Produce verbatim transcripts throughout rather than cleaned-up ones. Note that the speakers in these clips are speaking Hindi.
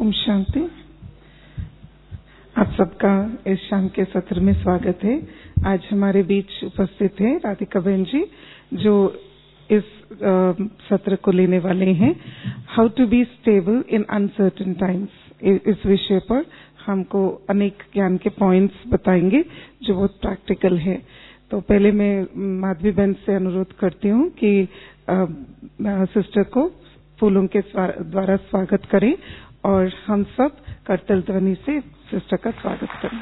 ओम शांति। आप सबका इस शाम के सत्र में स्वागत है। आज हमारे बीच उपस्थित है राधिका बहन जी, जो इस uh, सत्र को लेने वाले हैं। How to be stable in uncertain times. इस विषय पर हमको अनेक ज्ञान के पॉइंट्स बताएंगे जो बहुत प्रैक्टिकल है। तो पहले मैं माधवी बहन से अनुरोध करती हूँ कि सिस्टर को फूलों के द्वारा स्वागत करें और हम सब करतल ध्वनि से सिस्टर का स्वागत करें।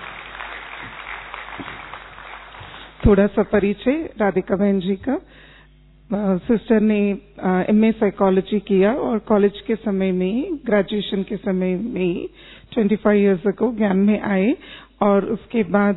थोड़ा सा परिचय राधिका बहन जी का। सिस्टर ने एमए साइकोलॉजी किया और कॉलेज के समय में ही, ग्रेजुएशन के समय में ही पच्चीस इयर्स अगो ज्ञान में आए और उसके बाद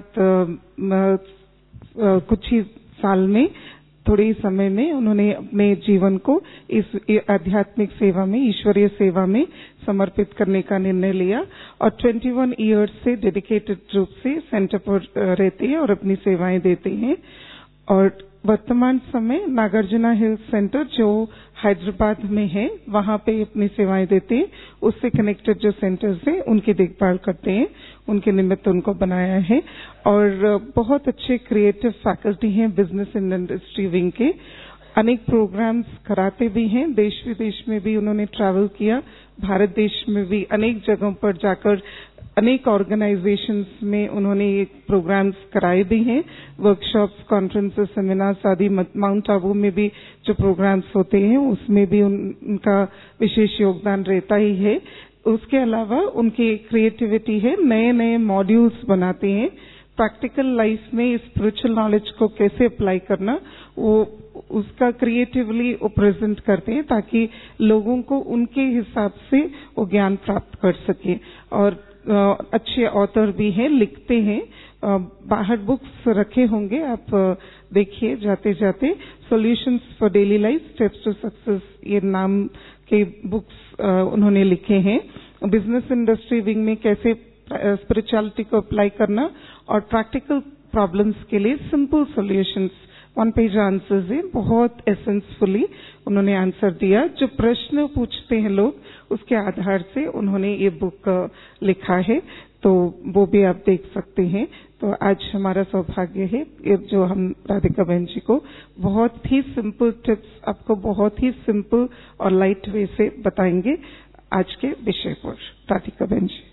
आ, आ, कुछ ही साल में, थोड़े ही समय में उन्होंने अपने जीवन को इस आध्यात्मिक सेवा में, ईश्वरीय सेवा में समर्पित करने का निर्णय लिया और इक्कीस इयर्स से डेडिकेटेड रूप से सेंटर पर रहते हैं और अपनी सेवाएं देते हैं। और वर्तमान समय नागार्जुना हिल्स सेंटर जो हैदराबाद में है, वहां पे अपनी सेवाएं देते हैं। उससे कनेक्टेड जो सेंटर्स हैं उनकी देखभाल करते हैं, उनके निमित्त उनको बनाया है। और बहुत अच्छे क्रिएटिव फैकल्टी हैं बिजनेस एंड इंडस्ट्री विंग के। अनेक प्रोग्राम्स कराते भी हैं, देश विदेश में भी उन्होंने ट्रैवल किया, भारत देश में भी अनेक जगहों पर जाकर अनेक ऑर्गेनाइजेशंस में उन्होंने ये प्रोग्राम्स कराए भी हैं, वर्कशॉप्स, कॉन्फ्रेंसेस, सेमिनार्स आदि। माउंट आबू में भी जो प्रोग्राम्स होते हैं उसमें भी उन, उनका विशेष योगदान रहता ही है। उसके अलावा उनकी क्रिएटिविटी है, नए नए मॉड्यूल्स बनाते हैं। प्रैक्टिकल लाइफ में स्पिरिचुअल नॉलेज को कैसे अप्लाई करना, वो उसका क्रिएटिवली वो प्रेजेंट करते हैं ताकि लोगों को उनके हिसाब से वो ज्ञान प्राप्त कर सके। और अच्छे ऑथर भी हैं, लिखते हैं। बाहर बुक्स रखे होंगे, आप देखिए जाते जाते। Solutions for daily life, steps to success, ये नाम के बुक्स उन्होंने लिखे हैं। बिजनेस इंडस्ट्री विंग में कैसे स्पिरिचुअलिटी को अप्लाई करना और प्रैक्टिकल प्रॉब्लम्स के लिए simple solutions, one page answers हैं, बहुत एसेंसफुली उन्होंने आंसर दिया। जो प्रश्न पूछते हैं लोग, उसके आधार से उन्होंने ये बुक लिखा है, तो वो भी आप देख सकते हैं। तो आज हमारा सौभाग्य है ये जो हम राधिका बहन जी को बहुत ही सिंपल टिप्स, आपको बहुत ही सिंपल और लाइट वे से बताएंगे आज के विषय पर। राधिका बहन जी।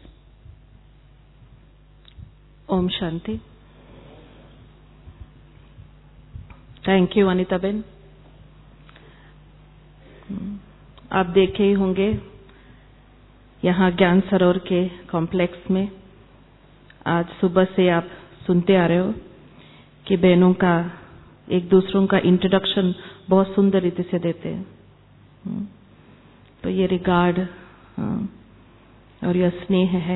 ओम शांति। Thank you Anita ben. आप देखे ही होंगे यहाँ ज्ञान सरोवर के कॉम्प्लेक्स में आज सुबह से आप सुनते आ रहे हो कि बहनों का एक दूसरों का इंट्रोडक्शन बहुत सुंदर रीति से देते हैं। तो ये रिगार्ड और यह स्नेह है।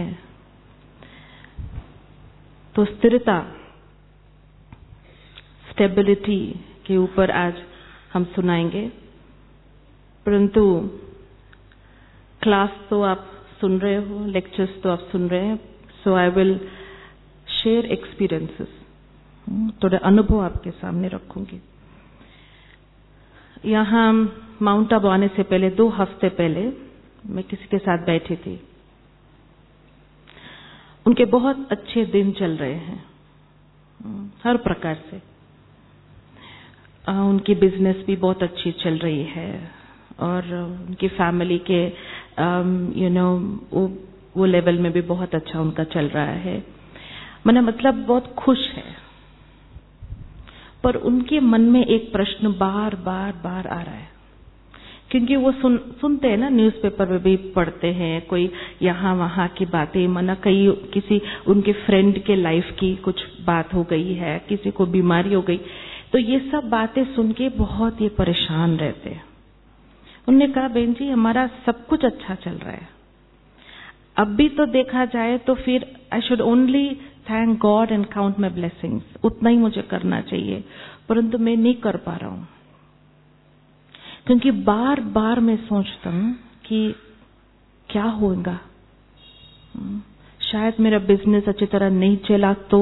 तो स्थिरता, स्टेबिलिटी के ऊपर आज हम सुनाएंगे, परंतु क्लास तो आप सुन रहे हो, लेक्चर्स तो आप सुन रहे हैं। So I will share experiences, थोड़ा अनुभव आपके सामने रखूंगी। यहाँ माउंट आबू आने से पहले, दो हफ्ते पहले, मैं किसी के साथ बैठी थी। उनके बहुत अच्छे दिन चल रहे हैं हर प्रकार से। उनकी बिजनेस भी बहुत अच्छी चल रही है और उनकी फैमिली के यू नो वो वो लेवल में भी बहुत अच्छा उनका चल रहा है। मैंने मतलब बहुत खुश है। पर उनके मन में एक प्रश्न बार बार बार आ रहा है, क्योंकि वो सुन सुनते हैं ना, न्यूज़पेपर में भी पढ़ते हैं, कोई यहाँ वहाँ की बातें, मना कई किसी उनके फ्रेंड के लाइफ की कुछ बात हो गई है, किसी को बीमारी हो गई, तो ये सब बातें सुन के बहुत ये परेशान रहते हैं। उन्होंने कहा, बहन जी हमारा सब कुछ अच्छा चल रहा है, अब भी तो देखा जाए तो फिर I should only thank God and count my blessings, उतना ही मुझे करना चाहिए, परंतु मैं नहीं कर पा रहा हूं, क्योंकि बार बार मैं सोचता हूं कि क्या होगा, शायद मेरा बिजनेस अच्छी तरह नहीं चला तो,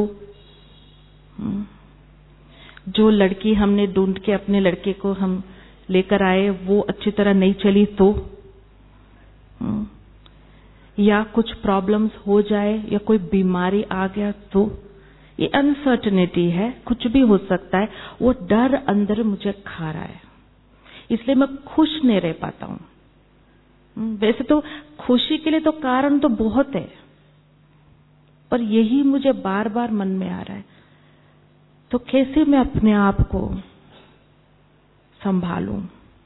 जो लड़की हमने ढूंढ के अपने लड़के को हम लेकर आए वो अच्छी तरह नहीं चली तो, या कुछ प्रॉब्लम्स हो जाए या कोई बीमारी आ गया तो ये अनसर्टेनिटी है, कुछ भी हो सकता है, वो डर अंदर मुझे खा रहा है, इसलिए मैं खुश नहीं रह पाता हूं। वैसे तो खुशी के लिए तो कारण तो बहुत है, पर यही मुझे बार बार मन में आ रहा है, तो कैसे मैं अपने आप को संभालूं।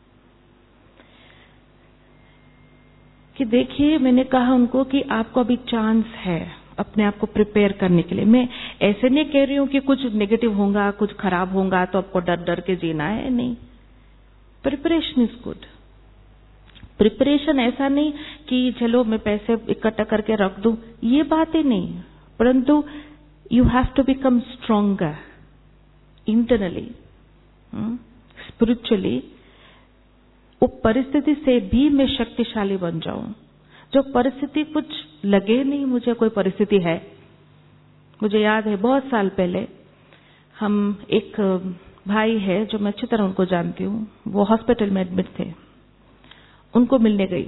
कि देखिए, मैंने कहा उनको कि आपको अभी चांस है अपने आप को प्रिपेयर करने के लिए। मैं ऐसे नहीं कह रही हूं कि कुछ नेगेटिव होगा, कुछ खराब होगा तो आपको डर डर के जीना है, नहीं। Preparation is good. प्रिपरेशन ऐसा नहीं कि चलो मैं पैसे इकट्ठा करके रख दूं, ये बात ही नहीं, परंतु you have to become stronger internally, spiritually. वो परिस्थिति से भी मैं शक्तिशाली बन जाऊं। जो परिस्थिति कुछ लगे नहीं मुझे कोई परिस्थिति है। मुझे याद है बहुत साल पहले हम एक भाई है जो मैं अच्छी तरह उनको जानती हूँ, वो हॉस्पिटल में एडमिट थे, उनको मिलने गई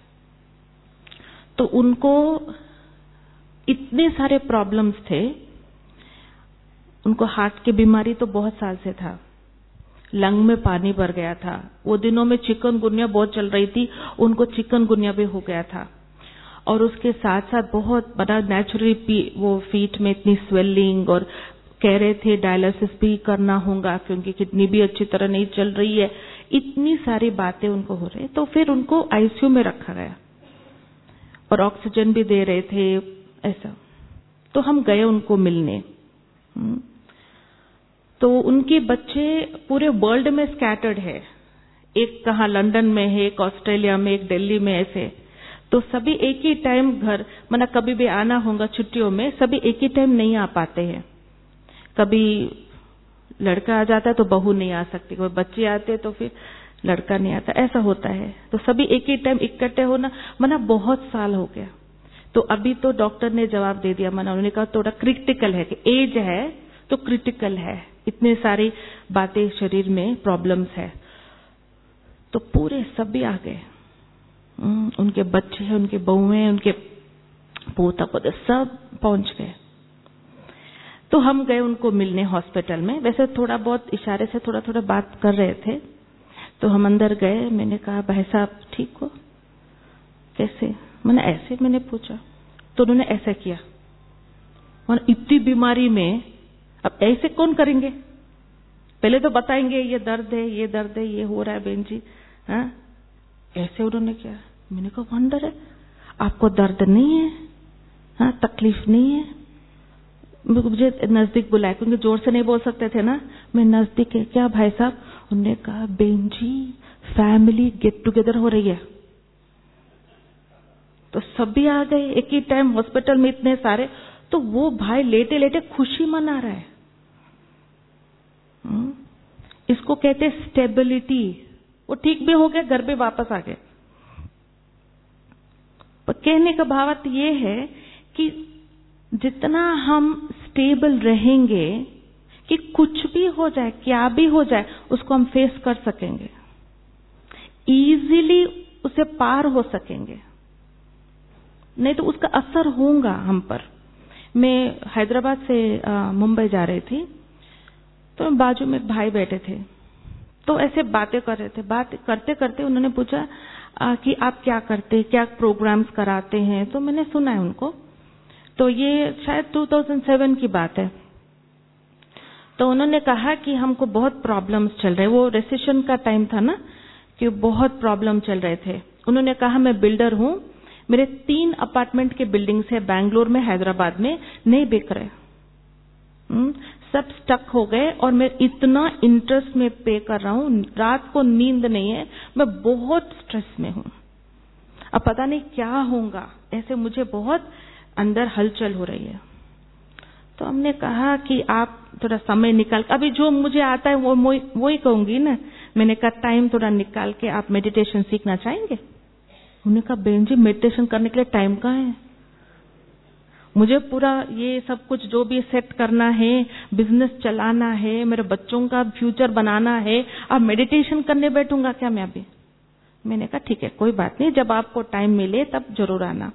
तो उनको इतने सारे प्रॉब्लम्स थे। उनको हार्ट की बीमारी तो बहुत साल से था, लंग में पानी भर गया था, वो दिनों में चिकनगुनिया बहुत चल रही थी, उनको चिकनगुनिया भी हो गया था, और उसके साथ साथ बहुत बड़ा नेचुरली वो फीट में इतनी स्वेलिंग, और कह रहे थे डायलिसिस भी करना होगा क्योंकि किडनी भी अच्छी तरह नहीं चल रही है। इतनी सारी बातें उनको हो रही, तो फिर उनको आईसीयू में रखा गया और ऑक्सीजन भी दे रहे थे ऐसा। तो हम गए उनको मिलने, तो उनके बच्चे पूरे वर्ल्ड में स्कैटर्ड है, एक कहाँ लंदन में है, एक ऑस्ट्रेलिया में, एक दिल्ली में, ऐसे। तो सभी एक ही टाइम घर, मना कभी भी आना होगा छुट्टियों में, सभी एक ही टाइम नहीं आ पाते हैं। कभी लड़का आ जाता है तो बहू नहीं आ सकती, कोई बच्चे आते तो फिर लड़का नहीं आता, ऐसा होता है। तो सभी एक ही टाइम इकट्ठे होना, मना बहुत साल हो गया। तो अभी तो डॉक्टर ने जवाब दे दिया, मना उन्होंने कहा थोड़ा क्रिटिकल है, कि एज है तो क्रिटिकल है, इतने सारी बातें शरीर में प्रॉब्लम्स है। तो पूरे सभी आ गए, उनके बच्चे हैं, उनके बहू हैं, उनके पोता पोते सब पहुंच गए। तो हम गए उनको मिलने हॉस्पिटल में, वैसे थोड़ा बहुत इशारे से थोड़ा थोड़ा बात कर रहे थे। तो हम अंदर गए, मैंने कहा भाई साहब ठीक हो, कैसे, मैंने ऐसे मैंने पूछा, तो उन्होंने ऐसा किया, और इतनी बीमारी में अब ऐसे कौन करेंगे, पहले तो बताएंगे ये दर्द है, ये दर्द है, ये हो रहा है बहन जी, हाँ ऐसे उन्होंने किया। मैंने कहा वंडर है, आपको दर्द नहीं है, हाँ तकलीफ नहीं है। मुझे नजदीक बुलाया क्योंकि जोर से नहीं बोल सकते थे ना, मैं नजदीक है, क्या भाई साहब, उन्होंने कहा बहन जी फैमिली गेट टुगेदर हो रही है। तो सभी आ गए एक ही टाइम हॉस्पिटल में, इतने सारे। तो वो भाई लेटे लेटे खुशी मना रहा है। हुँ? इसको कहते हैं स्टेबिलिटी। वो ठीक भी हो गया, घर पे वापस आ गए। पर कहने का भाव ये है कि जितना हम स्टेबल रहेंगे कि कुछ भी हो जाए, क्या भी हो जाए, उसको हम फेस कर सकेंगे, इजीली उसे पार हो सकेंगे, नहीं तो उसका असर होगा हम पर। मैं हैदराबाद से मुंबई जा रही थी, तो बाजू में एक भाई बैठे थे, तो ऐसे बातें कर रहे थे। बात करते करते उन्होंने पूछा आ, कि आप क्या करते, क्या प्रोग्राम्स कराते हैं। तो मैंने सुना है उनको, तो ये शायद दो हज़ार सात की बात है। तो उन्होंने कहा कि हमको बहुत प्रॉब्लम्स चल रहे, वो रिसेशन का टाइम था ना, कि बहुत प्रॉब्लम चल रहे थे। उन्होंने कहा मैं बिल्डर हूं, मेरे तीन अपार्टमेंट के बिल्डिंग्स है बैंगलोर में, हैदराबाद में, नहीं बिक रहे, सब स्टक हो गए, और मैं इतना इंटरेस्ट में पे कर रहा हूं, रात को नींद नहीं है, मैं बहुत स्ट्रेस में हूं, अब पता नहीं क्या होगा, ऐसे मुझे बहुत अंदर हलचल हो रही है। तो हमने कहा कि आप थोड़ा समय निकाल, अभी जो मुझे आता है वो वो ही कहूंगी ना। मैंने कहा टाइम थोड़ा निकाल के आप मेडिटेशन सीखना चाहेंगे। उन्होंने कहा बहन जी मेडिटेशन करने के लिए टाइम कहाँ है, मुझे पूरा ये सब कुछ जो भी सेट करना है, बिजनेस चलाना है, मेरे बच्चों का फ्यूचर बनाना है, अब मेडिटेशन करने बैठूंगा क्या मैं अभी। मैंने कहा ठीक है कोई बात नहीं, जब आपको टाइम मिले तब जरूर आना।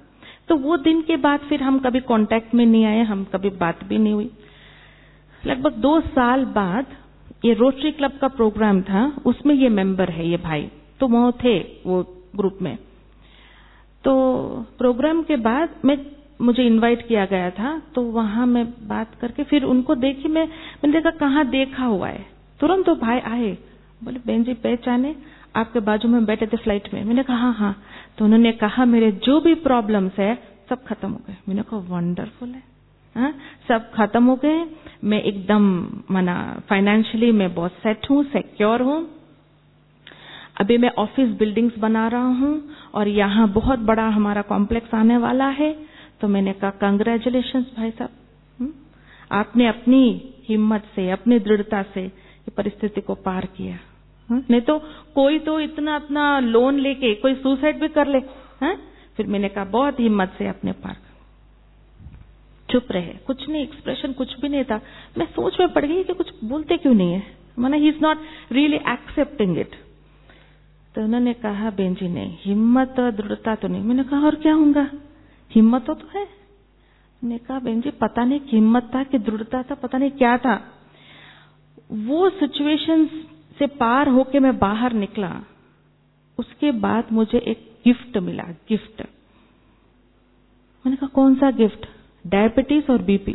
तो वो दिन के बाद फिर हम कभी कांटेक्ट में नहीं आए, हम कभी बात भी नहीं हुई। लगभग दो साल बाद ये रोटरी क्लब का प्रोग्राम था, उसमें ये मेंबर है ये भाई, तो वो थे वो ग्रुप में। तो प्रोग्राम के बाद मैं मुझे इनवाइट किया गया था, तो वहां मैं बात करके फिर उनको देखी, मैं मैंने देखा कहाँ देखा हुआ है। तुरंत तो भाई आए, बोले बहन जी पहचाने, आपके बाजू में बैठे थे फ्लाइट में। मैंने कहा हाँ हाँ। तो उन्होंने कहा मेरे जो भी प्रॉब्लम्स है सब खत्म हो गए। मैंने कहा वंडरफुल है, हाँ सब खत्म हो गए। मैं एकदम मना फाइनेंशियली मैं बहुत सेट हूँ, सिक्योर हूँ। अभी मैं ऑफिस बिल्डिंग्स बना रहा हूँ और यहाँ बहुत बड़ा हमारा कॉम्प्लेक्स आने वाला है। तो मैंने कहा कंग्रेचुलेशंस भाई साहब, आपने अपनी हिम्मत से, अपनी दृढ़ता से ये परिस्थिति को पार किया। हा? नहीं तो कोई तो इतना अपना लोन लेके कोई सुसाइड भी कर ले। हा? फिर मैंने कहा बहुत हिम्मत से अपने पार। चुप रहे, कुछ नहीं, एक्सप्रेशन कुछ भी नहीं था। मैं सोच में पड़ गई कि कुछ बोलते क्यों नहीं है, माना ही is not really accepting it. तो उन्होंने कहा बेन जी नहीं, हिम्मत और दृढ़ता तो नहीं। मैंने कहा और क्या होगा, हिम्मत तो, तो है। मैंने कहा बेन जी पता नहीं हिम्मत था कि दृढ़ता था, पता नहीं क्या था। वो सिचुएशन से पार होके मैं बाहर निकला, उसके बाद मुझे एक गिफ्ट मिला, गिफ्ट। मैंने कहा कौन सा गिफ्ट? डायबिटीज और बीपी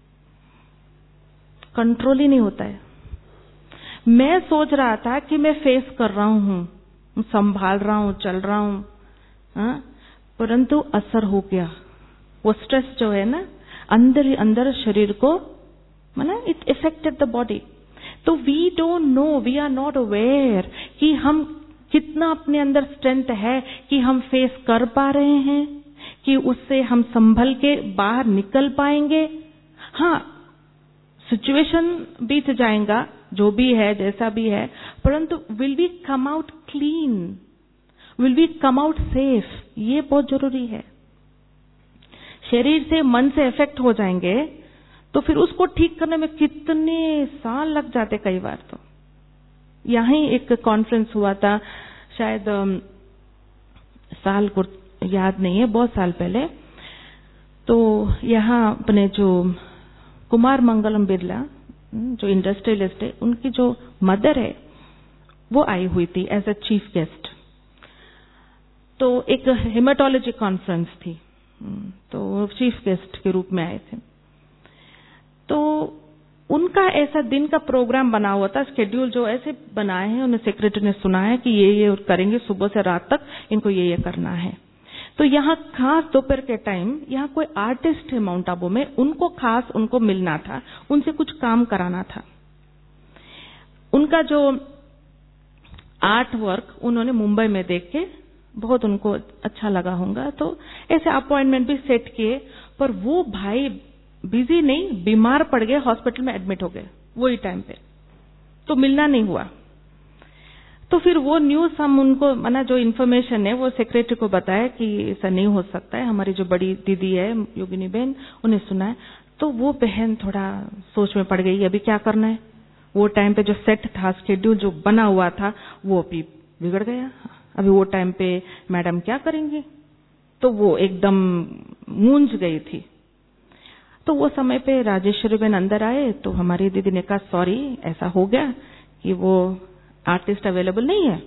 कंट्रोल ही नहीं होता है। मैं सोच रहा था कि मैं फेस कर रहा हूं, संभाल रहा हूं, चल रहा हूं, हाँ? परंतु असर हो गया। वो स्ट्रेस जो है ना अंदर ही अंदर शरीर को, माना इट इफेक्टेड द बॉडी। तो we don't know, we are not aware कि हम कितना अपने अंदर स्ट्रेंथ है कि हम फेस कर पा रहे हैं, कि उससे हम संभल के बाहर निकल पाएंगे। हाँ सिचुएशन बीत जाएगा, जो भी है जैसा भी है, परंतु will we come out clean, will we come out safe, ये बहुत जरूरी है। शरीर से मन से इफेक्ट हो जाएंगे तो फिर उसको ठीक करने में कितने साल लग जाते कई बार। तो यहीं एक कॉन्फ्रेंस हुआ था, शायद साल को याद नहीं है, बहुत साल पहले। तो यहाँ अपने जो कुमार मंगलम बिरला जो इंडस्ट्रियलिस्ट है, उनकी जो मदर है वो आई हुई थी एज अ चीफ गेस्ट। तो एक हेमाटोलॉजी कॉन्फ्रेंस थी, तो चीफ गेस्ट के रूप में आए थे। तो उनका ऐसा दिन का प्रोग्राम बना हुआ था, शेड्यूल जो ऐसे बनाए हैं, उन्हें सेक्रेटरी ने सुना है कि ये ये करेंगे, सुबह से रात तक इनको ये ये करना है। तो यहाँ खास दोपहर के टाइम यहाँ कोई आर्टिस्ट है माउंट आबू में, उनको खास उनको मिलना था, उनसे कुछ काम कराना था। उनका जो आर्ट वर्क उन्होंने मुंबई में देख के बहुत उनको अच्छा लगा होगा, तो ऐसे अपॉइंटमेंट भी सेट किए। पर वो भाई बिजी नहीं, बीमार पड़ गए, हॉस्पिटल में एडमिट हो गए वही टाइम पे, तो मिलना नहीं हुआ। तो फिर वो न्यूज हम उनको, माना जो इन्फॉर्मेशन है वो सेक्रेटरी को बताया कि ऐसा नहीं हो सकता है। हमारी जो बड़ी दीदी है योगिनी बहन, उन्हें सुना है। तो वो बहन थोड़ा सोच में पड़ गई, अभी क्या करना है। वो टाइम पे जो सेट था, शेड्यूल जो बना हुआ था, वो अभी बिगड़ गया। अभी वो टाइम पे मैडम क्या करेंगी, तो वो एकदम मूंझ गई थी। तो वो समय पे राजेश्वरी बहन अंदर आए, तो हमारी दीदी ने कहा सॉरी ऐसा हो गया कि वो आर्टिस्ट अवेलेबल नहीं है।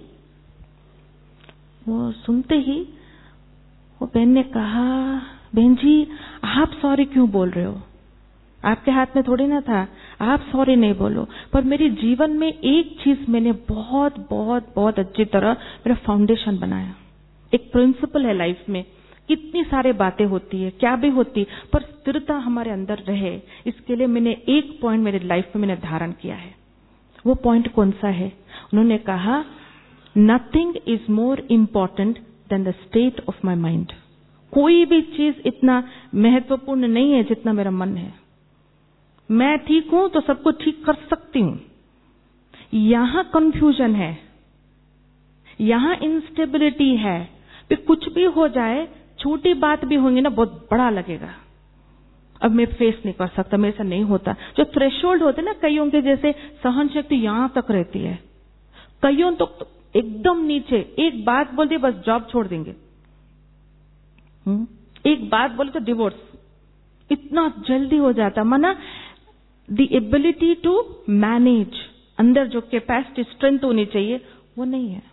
वो सुनते ही वो बहन ने कहा, बहन जी आप सॉरी क्यों बोल रहे हो, आपके हाथ में थोड़ी ना था, आप सॉरी नहीं बोलो। पर मेरे जीवन में एक चीज मैंने बहुत बहुत बहुत अच्छी तरह मेरा फाउंडेशन बनाया। एक प्रिंसिपल है लाइफ में, कितनी सारे बातें होती है, क्या भी होती, पर स्थिरता हमारे अंदर रहे, इसके लिए मैंने एक पॉइंट मेरे लाइफ में मैंने धारण किया है। वो पॉइंट कौन सा है? उन्होंने कहा nothing is more important than the state of my mind. कोई भी चीज इतना महत्वपूर्ण नहीं है जितना मेरा मन है। मैं ठीक हूं तो सबको ठीक कर सकती हूं। यहां कंफ्यूजन है, यहां इंस्टेबिलिटी है, फिर कुछ भी हो जाए, छोटी बात भी होंगी ना बहुत बड़ा लगेगा, अब मैं फेस नहीं कर सकता, मेरे से नहीं होता। जो थ्रेशोल्ड होते ना कईयों के, जैसे सहन शक्ति यहां तक रहती है, कईयों तो एकदम नीचे, एक बात बोल दी बस जॉब छोड़ देंगे। हुँ? एक बात बोले तो डिवोर्स इतना जल्दी हो जाता, माना द एबिलिटी टू मैनेज, अंदर जो कैपेसिटी स्ट्रेंथ होनी चाहिए वो नहीं है।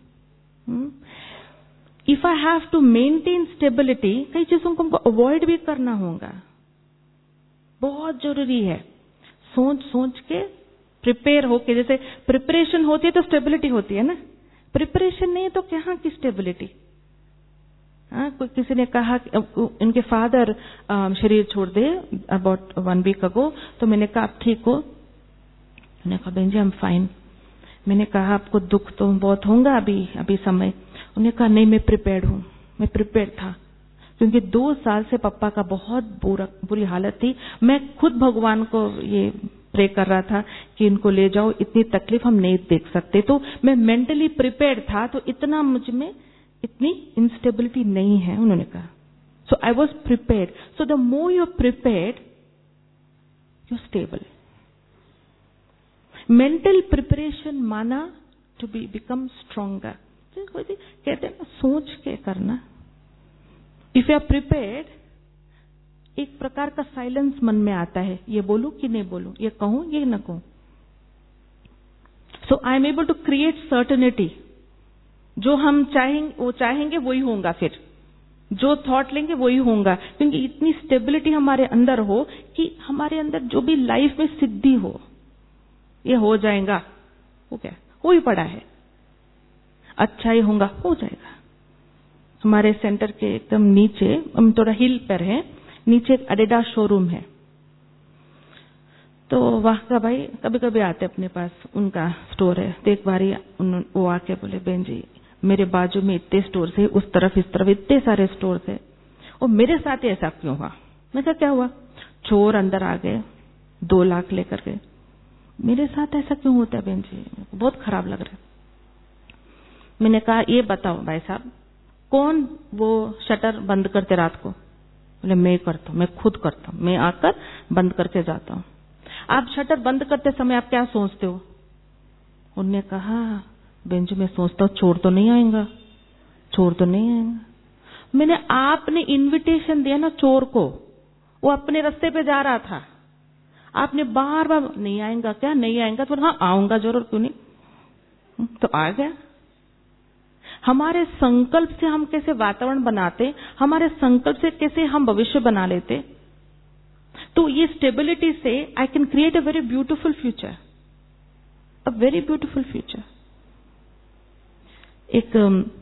If I have to maintain stability, कई चीजों को हमको अवॉइड भी करना होगा, बहुत जरूरी है। सोच सोच के प्रिपेयर होके, जैसे प्रिपरेशन होती है तो स्टेबिलिटी होती है ना, प्रिपरेशन नहीं है तो कहाँ की स्टेबिलिटी। हाँ, कोई किसी ने कहा इनके फादर शरीर छोड़ दे अबाउट वन वीक अगो, तो मैंने कहा आप ठीक हो? मैंने कहा बहन जी आई एम फाइन। मैंने कहा आपको दुख तो बहुत होगा अभी अभी समय। उन्होंने कहा नहीं मैं प्रिपेयर्ड हूं। मैं प्रिपेयर्ड था क्योंकि दो साल से पापा का बहुत बुरा बुरी हालत थी। मैं खुद भगवान को ये प्रे कर रहा था कि इनको ले जाओ, इतनी तकलीफ हम नहीं देख सकते। तो मैं मेंटली प्रिपेयर्ड था, तो इतना मुझ में इतनी इंस्टेबिलिटी नहीं है, उन्होंने कहा। So I was prepared. So the more you are prepared you stable. Mental preparation माना टू बी बिकम स्ट्रोंगर। कहते हैं ना सोच के करना। इफ यू आर प्रिपेयर्ड, एक प्रकार का साइलेंस मन में आता है, ये बोलूं कि नहीं बोलूं, ये कहूं ये न कहूं। So I am able to create certainty. जो हम चाहेंगे वो चाहेंगे वही होगा, फिर जो थॉट लेंगे वही होगा, क्योंकि इतनी स्टेबिलिटी हमारे अंदर हो कि हमारे अंदर जो भी लाइफ में सिद्धि हो ये हो जाएगा। वो क्या हो ही पड़ा है, अच्छा ही होगा, हो जाएगा। हमारे सेंटर के एकदम नीचे, हम थोड़ा हिल पर है, नीचे एक एडिडास शोरूम है। तो वहां का भाई कभी कभी आते अपने पास, उनका स्टोर है। तो एक बारी वो आके बोले बहन जी मेरे बाजू में इतने स्टोर है, उस तरफ इस तरफ इतने सारे स्टोर थे, और मेरे साथ ही ऐसा क्यों हुआ? मैं कहा क्या हुआ? चोर अंदर आ गए, दो लाख लेकर गए। मेरे साथ ऐसा क्यों होता है बहन जी? बहुत खराब लग रहा है। मैंने कहा ये बताओ भाई साहब, कौन वो शटर बंद करते रात को? बोले मैं करता हूं, मैं खुद करता हूं, मैं आकर बंद करके जाता हूं। आप शटर बंद करते समय आप क्या सोचते हो? उन्होंने कहा बहन जी मैं सोचता हूं चोर तो नहीं आएगा, चोर तो नहीं आएगा। मैंने आपने इनविटेशन दिया ना चोर को, वो अपने रास्ते पे जा रहा था, आपने बार बार नहीं आएगा क्या, नहीं आएगा? तो हाँ आऊंगा जरूर, क्यों नहीं, तो आ गया। हमारे संकल्प से हम कैसे वातावरण बनाते, हमारे संकल्प से कैसे हम भविष्य बना लेते। तो ये स्टेबिलिटी से I can create a very beautiful future, a very beautiful future. एक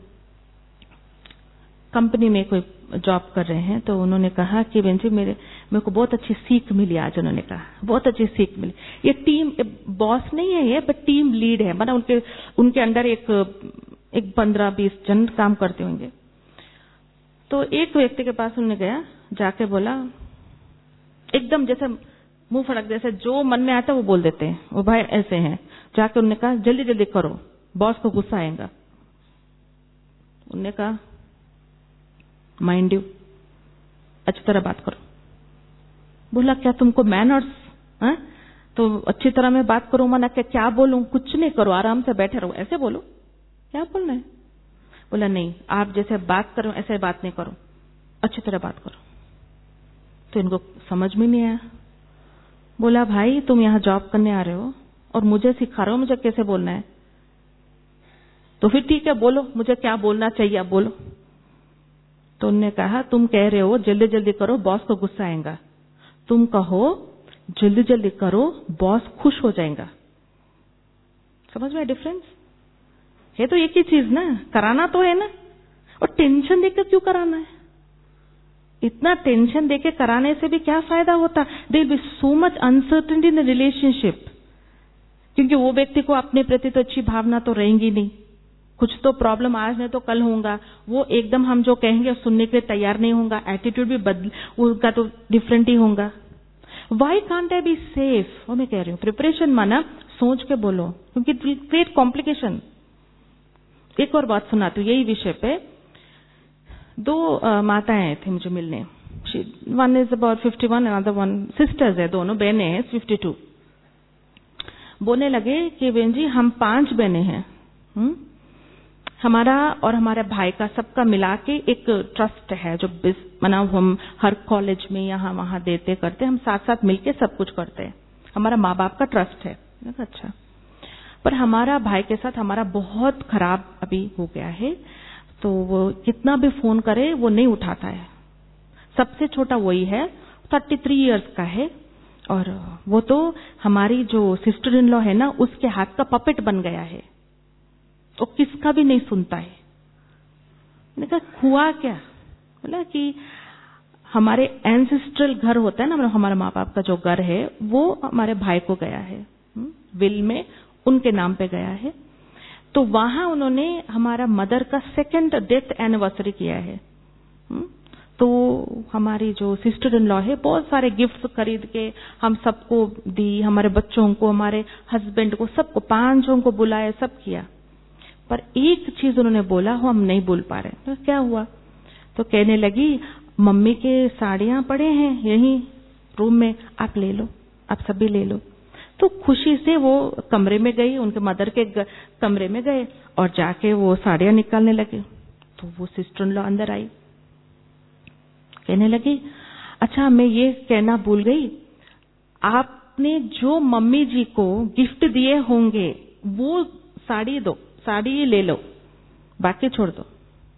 कंपनी में कोई जॉब कर रहे हैं, तो उन्होंने कहा कि बहन जी मेरे मेरे को बहुत अच्छी सीख मिली आज। उन्होंने कहा बहुत अच्छी सीख मिली। ये टीम बॉस नहीं है ये, बट टीम लीड है, मतलब उनके उनके अंडर एक एक पंद्रह बीस जन काम करते होंगे। तो एक व्यक्ति के पास उन्होंने गया, जाके बोला एकदम जैसे मुंह फड़क, जैसे जो मन में आता है वो बोल देते हैं, वो भाई ऐसे हैं। जाके उन्होंने कहा जल्दी जल्दी करो, बॉस को गुस्सा आएगा। उन्होंने कहा माइंड यू, अच्छी तरह बात करो। बोला क्या तुमको मैनर्स है? तो अच्छी तरह मैं बात करूं, मना क्या क्या बोलूं? कुछ नहीं करो, आराम से बैठे रहो, ऐसे बोलो, क्या बोलना है? बोला नहीं, आप जैसे बात करो ऐसे बात नहीं करो, अच्छी तरह बात करो। तो इनको समझ में नहीं आया। बोला भाई तुम यहाँ जॉब करने आ रहे हो और मुझे सिखा रहे हो मुझे कैसे बोलना है, तो फिर ठीक है बोलो, मुझे क्या बोलना चाहिए आप बोलो। तो उन्होंने कहा तुम कह रहे हो जल्दी जल्दी करो, बॉस को गुस्सा आएगा। तुम कहो जल्दी जल्दी करो, बॉस खुश हो जाएगा। समझ में डिफरेंस है? तो एक ही चीज ना, कराना तो है ना, और टेंशन देकर क्यों कराना है? इतना टेंशन देके कराने से भी क्या फायदा होता? There will be so much uncertainty in the relationship, क्योंकि वो व्यक्ति को अपने प्रति तो अच्छी भावना तो रहेंगी नहीं, कुछ तो प्रॉब्लम आज नहीं तो कल होगा। वो एकदम हम जो कहेंगे सुनने के लिए तैयार नहीं होगा, एटीट्यूड भी बदल उनका तो डिफरेंट ही होगा। Why can't I be safe? वो मैं कह रही हूँ प्रिपरेशन माना सोच के बोलो, क्योंकि इट विल क्रिएट कॉम्प्लिकेशन। एक और बात सुनाती हूँ यही विषय पे। दो uh, माताएं आए थे मुझे मिलने। One is about fifty one, another one sisters है, दोनों बहनें हैं, फिफ्टी टू। बोलने लगे कि बहन जी हम पांच बहनें हैं, हुँ? हमारा और हमारे भाई का सबका मिला के एक ट्रस्ट है जो मतलब हम हर कॉलेज में यहाँ वहाँ देते करते, हम साथ साथ मिलके सब कुछ करते हैं। हमारा माँ बाप का ट्रस्ट है। अच्छा, पर हमारा भाई के साथ हमारा बहुत खराब अभी हो गया है। तो वो कितना भी फोन करे वो नहीं उठाता है। सबसे छोटा वही है, थर्टी थ्री ईयर्स का है, और वो तो हमारी जो सिस्टर इन लॉ है ना उसके हाथ का पपेट बन गया है। तो किसका भी नहीं सुनता है। मैंने कहा हुआ क्या? बोला कि हमारे एंसेस्ट्रल घर होता है ना, मतलब हमारे माँ बाप का जो घर है वो हमारे भाई को गया है, विल में उनके नाम पे गया है। तो वहां उन्होंने हमारा मदर का सेकंड डेथ एनिवर्सरी किया है। तो हमारी जो सिस्टर इन लॉ है बहुत सारे गिफ्ट्स खरीद के हम सबको दी, हमारे बच्चों को, हमारे हस्बैंड को, सबको, पांचों को बुलाया, सब किया। पर एक चीज उन्होंने बोला वो हम नहीं भूल पा रहे। तो क्या हुआ? तो कहने लगी मम्मी के साड़ियां पड़े हैं यहीं रूम में, आप ले लो, आप सभी ले लो। तो खुशी से वो कमरे में गई, उनके मदर के कमरे में गए और जाके वो साड़ियां निकालने लगे। तो वो सिस्टर इन लॉ अंदर आई, कहने लगी अच्छा मैं ये कहना भूल गई, आपने जो मम्मी जी को गिफ्ट दिए होंगे वो साड़ी दो, साड़ी ले लो, बाकी छोड़ दो।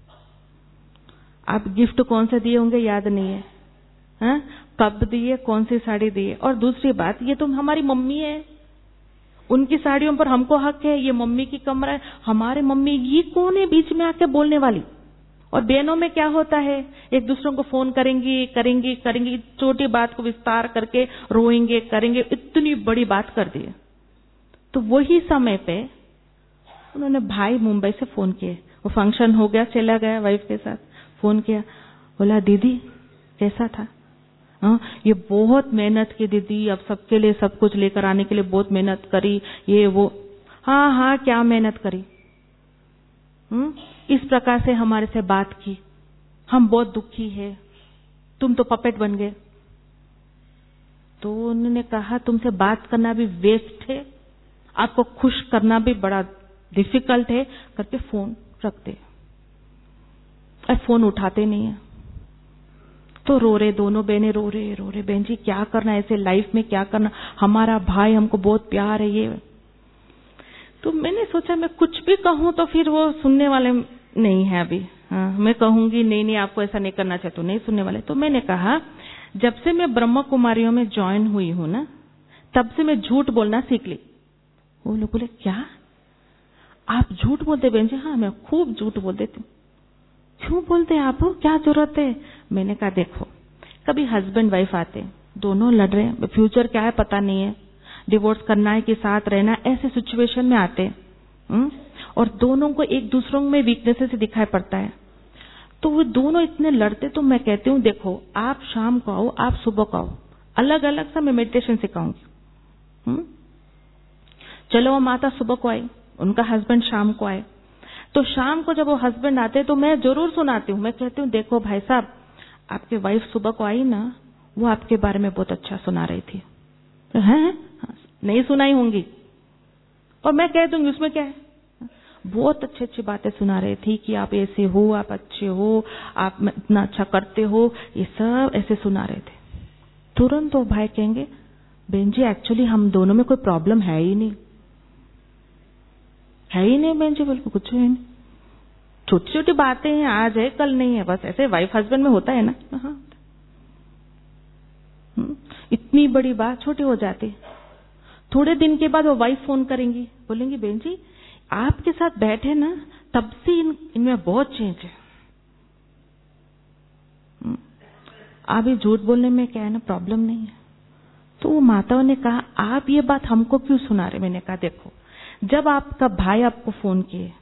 आप गिफ्ट कौन से दिए होंगे याद नहीं है, हाँ? कब दिए, कौन सी साड़ी दिए। और दूसरी बात, ये तो हमारी मम्मी है, उनकी साड़ियों पर हमको हक है, ये मम्मी की कमरा है, हमारे मम्मी, ये कौन है बीच में आके बोलने वाली। और बहनों में क्या होता है, एक दूसरों को फोन करेंगी करेंगी करेंगी, छोटी बात को विस्तार करके रोएंगे करेंगे, इतनी बड़ी बात कर दी। तो वही समय पे उन्होंने भाई मुंबई से फोन किए, वो फंक्शन हो गया, चला गया वाइफ के साथ, फोन किया, बोला दीदी कैसा था? हाँ, ये बहुत मेहनत की दीदी, अब सबके लिए सब कुछ लेकर आने के लिए बहुत मेहनत करी, ये वो। हाँ हाँ क्या मेहनत करी? हम्म इस प्रकार से हमारे से बात की, हम बहुत दुखी है, तुम तो पपेट बन गए। तो उन्होंने कहा तुमसे बात करना भी वेस्ट है, आपको खुश करना भी बड़ा डिफिकल्ट है, करके फोन रख दे। और फोन उठाते नहीं है। तो रो रहे, दोनों बहनें रो रहे रो रहे बहन जी क्या करना, ऐसे लाइफ में क्या करना, हमारा भाई हमको बहुत प्यार है ये। तो मैंने सोचा मैं कुछ भी कहूं तो फिर वो सुनने वाले नहीं है अभी। हाँ, मैं कहूंगी नहीं नहीं आपको ऐसा नहीं करना चाहिए तो नहीं सुनने वाले। तो मैंने कहा जब से मैं ब्रह्म कुमारियों में ज्वाइन हुई हूं ना, तब से मैं झूठ बोलना सीख ली। वो लोग बोले क्या आप झूठ बोलते बहन जी? हाँ मैं खूब झूठ बोल देती हूँ। क्यों बोलते आप, क्या जरूरत है? मैंने कहा देखो, कभी हस्बैंड वाइफ आते, दोनों लड़ रहे हैं, फ्यूचर क्या है पता नहीं है, डिवोर्स करना है कि साथ रहना, ऐसे सिचुएशन में आते हैं और दोनों को एक दूसरों में वीकनेसेस दिखाई पड़ता है। तो वो दोनों इतने लड़ते, तो मैं कहती हूँ देखो आप शाम को आओ, आप सुबह को आओ, अलग अलग सा मैं मेडिटेशन सिखाऊंगी। चलो वो माता सुबह को आई, उनका हस्बैंड शाम को आए। तो शाम को जब वो हस्बैंड आते तो मैं जरूर सुनाती हूँ, मैं कहती हूँ देखो भाई साहब आपके वाइफ सुबह को आई ना, वो आपके बारे में बहुत अच्छा सुना रही थी। तो हैं नहीं सुनाई होंगी, और मैं कह दूंगी उसमें क्या है, बहुत अच्छी अच्छी बातें सुना रही थी कि आप ऐसे हो, आप अच्छे हो, आप इतना अच्छा करते हो, ये सब ऐसे सुना रहे थे। तुरंत वो भाई कहेंगे बहन जी एक्चुअली हम दोनों में कोई प्रॉब्लम है ही नहीं, है ही नहीं बहन जी, बिल्कुल कुछ है नहीं, छोटी छोटी बातें हैं, आज है कल नहीं है, बस ऐसे वाइफ हस्बैंड में होता है ना। हाँ, इतनी बड़ी बात छोटी हो जाती। थोड़े दिन के बाद वो वाइफ फोन करेंगी, बोलेंगी बहन जी आपके साथ बैठे ना तब से इन इनमें बहुत चेंज है। अभी झूठ बोलने में क्या है ना, प्रॉब्लम नहीं है। तो वो माताओं ने कहा आप ये बात हमको क्यों सुना रहे? मैंने कहा देखो, जब आपका भाई आपको फोन किए,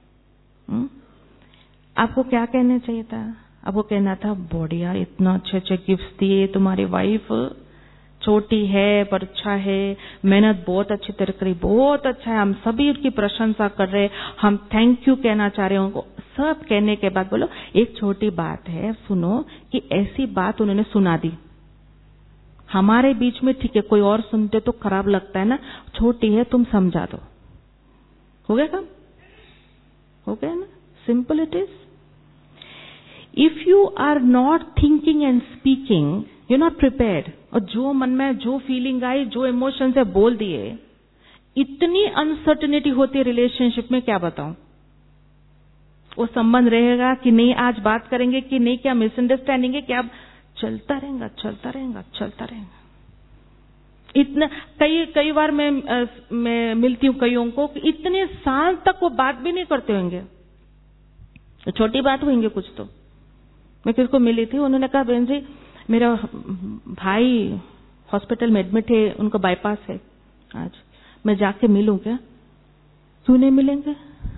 आपको क्या कहना चाहिए था? आपको कहना था बढ़िया, इतना अच्छे अच्छे गिफ्ट दिए, तुम्हारी वाइफ छोटी है पर अच्छा है, मेहनत बहुत अच्छी तरह करी, बहुत अच्छा है, हम सभी उसकी प्रशंसा कर रहे, हम थैंक यू कहना चाह रहे हैं उनको। सब कहने के बाद बोलो एक छोटी बात है सुनो, कि ऐसी बात उन्होंने सुना दी हमारे बीच में, ठीक है कोई और सुनते तो खराब लगता है ना, छोटी है तुम समझा दो, हो गया काम, हो गया ना। Simple it is. If you are not thinking and speaking, you not prepared, और जो मन में जो फीलिंग आई, जो इमोशन से बोल दिए, इतनी अनसर्टेनिटी होती है रिलेशनशिप में, क्या बताऊं. वो संबंध रहेगा कि नहीं, आज बात करेंगे कि नहीं, क्या मिसअंडरस्टैंडिंग है, क्या चलता रहेगा चलता रहेगा चलता रहेगा. इतना कई कई बार मैं मैं मिलती हूँ कईयों को कि इतने साल तक वो बात भी नहीं करते होंगे. तो छोटी बात होंगे कुछ. तो मैं किसको मिली थी, उन्होंने कहा बहन जी मेरा भाई हॉस्पिटल में एडमिट है, उनका बाईपास है, आज मैं जाके मिलूं क्या. क्यों नहीं मिलेंगे,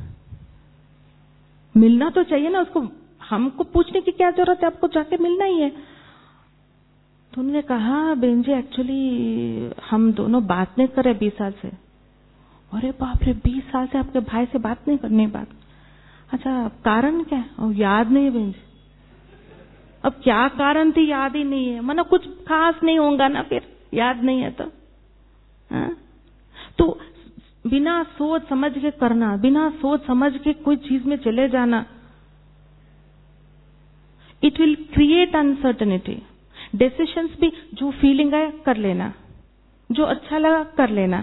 मिलना तो चाहिए ना उसको, हमको पूछने की क्या जरूरत है, आपको जाके मिलना ही है. तो उन्होंने कहा बहन जी एक्चुअली हम दोनों बात नहीं कर रहे बीस साल से. अरे बाप रे, बीस साल से आपके भाई से बात नहीं करनी बात. अच्छा कारण क्या है, और याद नहीं है बहन जी. अब क्या कारण थी, याद ही नहीं है, माना कुछ खास नहीं होगा ना, फिर याद नहीं है तो. हाँ? तो बिना सोच समझ के करना, बिना सोच समझ के कोई चीज में चले जाना, it will create uncertainty. Decisions भी जो फीलिंग है कर लेना, जो अच्छा लगा कर लेना,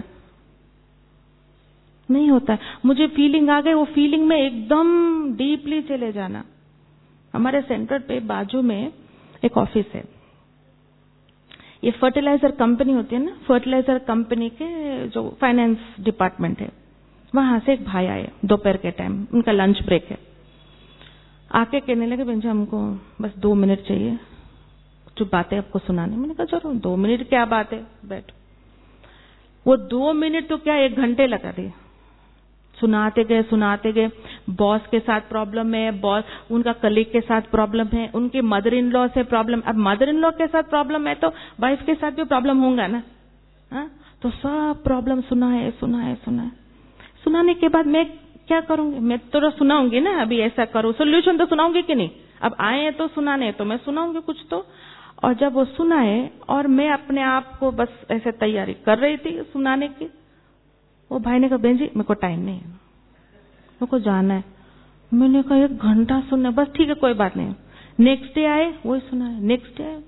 नहीं होता है. मुझे फीलिंग आ गई, वो फीलिंग में एकदम डीपली चले जाना. हमारे सेंटर पे बाजू में एक ऑफिस है, ये फर्टिलाइजर कंपनी होती है ना, फर्टिलाइजर कंपनी के जो फाइनेंस डिपार्टमेंट है, वहां से एक भाई आए दोपहर के टाइम, उनका लंच ब्रेक है. आके कहने लगे बहन जी हमको बस दो मिनट चाहिए, जो बातें आपको सुनाने. मैंने कहा चलो दो मिनट क्या बात है, बैठ. वो दो मिनट तो क्या एक घंटे लगा दिए, सुनाते गए सुनाते गए. बॉस के साथ प्रॉब्लम है, बॉस उनका कलीग के साथ प्रॉब्लम है, उनके मदर इन लॉ से प्रॉब्लम. अब मदर इन लॉ के साथ प्रॉब्लम है तो वाइफ के साथ भी प्रॉब्लम होगा ना. हा? तो सब प्रॉब्लम सुनाए सुनाए सुनाए. सुनाने के बाद मैं क्या करूंगी, मैं तो सुनाऊंगी ना, अभी ऐसा करो, सोल्यूशन तो सुनाऊंगी कि नहीं. अब आए हैं तो सुनाने, तो मैं सुनाऊंगी कुछ तो. और जब वो सुनाए और मैं अपने आप को बस ऐसे तैयारी कर रही थी सुनाने की, वो भाई ने कहा बहन जी मेरे को टाइम नहीं है, मेरे को जाना है. मैंने कहा एक घंटा सुनना, बस ठीक है कोई बात नहीं. नेक्स्ट डे आए, वही सुनाए, नेक्स्ट डे आए.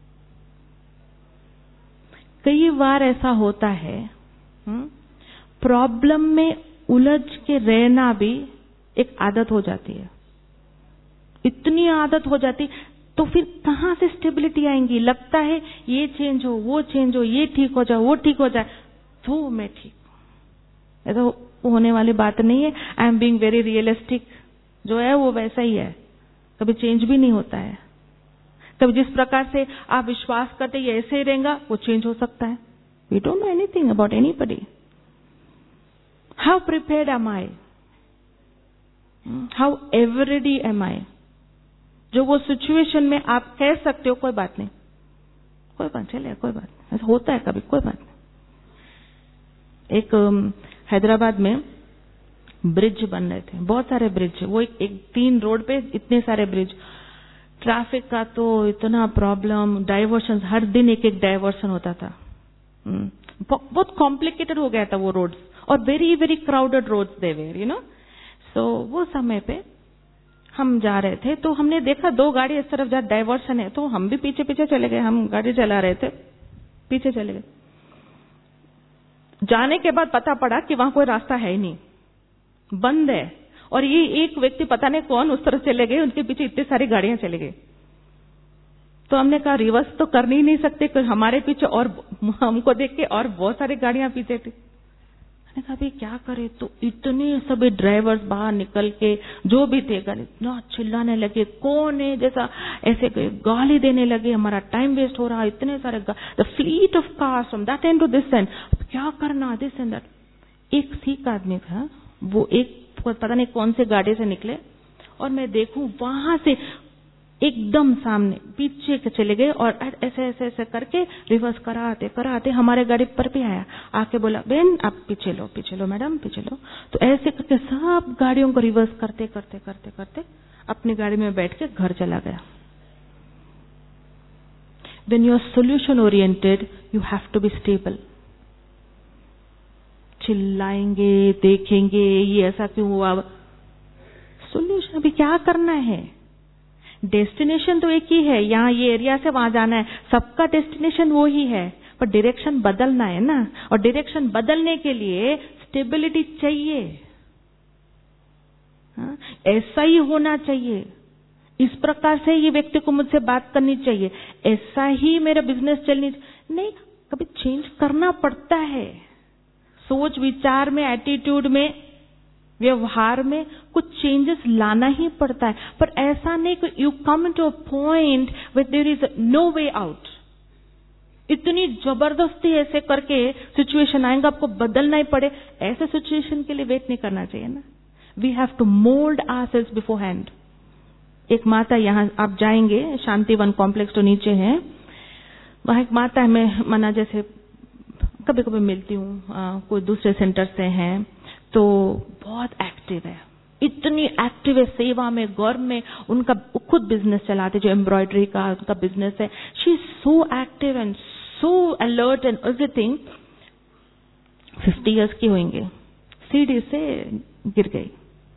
कई बार ऐसा होता है, प्रॉब्लम में उलझ के रहना भी एक आदत हो जाती है. इतनी आदत हो जाती तो फिर कहां से स्टेबिलिटी आएंगी. लगता है ये चेंज हो, वो चेंज हो, ये ठीक हो जाए, वो ठीक हो जाए तो मैं ठीक. ऐसा होने वाली बात नहीं है. I am being very realistic. जो है वो वैसा ही है, कभी चेंज भी नहीं होता है. कभी जिस प्रकार से आप विश्वास करते ये ऐसे ही रहेगा, वो चेंज हो सकता है. We don't know anything about anybody. How prepared am I, how everyday am I. जो वो सिचुएशन में आप कह सकते हो कोई बात नहीं, कोई बात चले, कोई बात नहीं, ऐसा होता है कभी, कोई बात नहीं. एक हैदराबाद में ब्रिज बन रहे थे, बहुत सारे ब्रिज. वो एक, एक तीन रोड पे इतने सारे ब्रिज. ट्रैफिक का तो इतना प्रॉब्लम, डाइवर्शन, हर दिन एक एक डाइवर्शन होता था. बहुत कॉम्प्लिकेटेड हो गया था वो रोड्स, और very very crowded roads they were, you know. सो वो समय पे हम जा रहे थे तो हमने देखा दो गाड़ी इस तरफ जहाँ डाइवर्शन है, तो हम भी पीछे पीछे चले गए. हम गाड़ी चला रहे थे, पीछे चले गए. जाने के बाद पता पड़ा कि वहां कोई रास्ता है ही नहीं, बंद है. और ये एक व्यक्ति पता नहीं कौन उस तरफ चले गए, उनके पीछे इतनी सारी गाड़ियां चले गई. तो हमने कहा रिवर्स तो कर नहीं सकते, हमारे पीछे और हमको देख के और बहुत सारी गाड़ियां पीछे थी. मैंने कहा भाई क्या करे. तो इतने सभी ड्राइवर्स बाहर निकल के जो भी थे इतना चिल्लाने लगे, कौन है जैसा, ऐसे गाली देने लगे, हमारा टाइम वेस्ट हो रहा, इतने सारे the fleet of cars from that end to this end, क्या करना, दिस एंड दैट. एक सिख आदमी था, वो एक पता नहीं कौन से गाड़ी से निकले, और मैं देखूं वहां से एकदम सामने पीछे के चले गए, और ऐसे ऐसे ऐसे करके रिवर्स कराते कराते हमारे गाड़ी पर भी आया. आके बोला बहन आप पीछे लो, पीछे लो मैडम, पीछे लो. तो ऐसे करके सब गाड़ियों को रिवर्स करते करते करते करते अपनी गाड़ी में बैठ के घर चला गया. When you are solution oriented, you have to be stable. चिल्लाएंगे, देखेंगे ये ऐसा क्यों हुआ, सोल्यूशन अभी क्या करना है? डेस्टिनेशन तो एक ही है, यहाँ ये एरिया से वहां जाना है, सबका डेस्टिनेशन वो ही है, पर डायरेक्शन बदलना है ना। और डायरेक्शन बदलने के लिए स्टेबिलिटी चाहिए। हाँ? ऐसा ही होना चाहिए, इस प्रकार से ये व्यक्ति को मुझसे बात करनी चाहिए, ऐसा ही मेरा बिजनेस चलनी नहीं। कभी चेंज करना पड़ता है, सोच विचार में, एटीट्यूड में, व्यवहार में कुछ चेंजेस लाना ही पड़ता है। पर ऐसा नहीं कि you come to a point where there is no way out, इतनी जबरदस्ती ऐसे करके सिचुएशन आएगा आपको बदलना ही पड़े, ऐसे सिचुएशन के लिए वेट नहीं करना चाहिए ना। We have to mould ourselves beforehand. एक माता, यहाँ आप जाएंगे शांतिवन कॉम्प्लेक्स तो नीचे है, वहां एक माता है, मैं मना जैसे कभी कभी मिलती हूँ, कोई दूसरे सेंटर से हैं, तो बहुत एक्टिव है, इतनी एक्टिव है सेवा में, गौरव में, उनका खुद बिजनेस चलाते, जो एम्ब्रॉयडरी का उनका बिजनेस है। She is so active and so alert and everything. Fifty years की होंगे, सीढ़ी से गिर गई,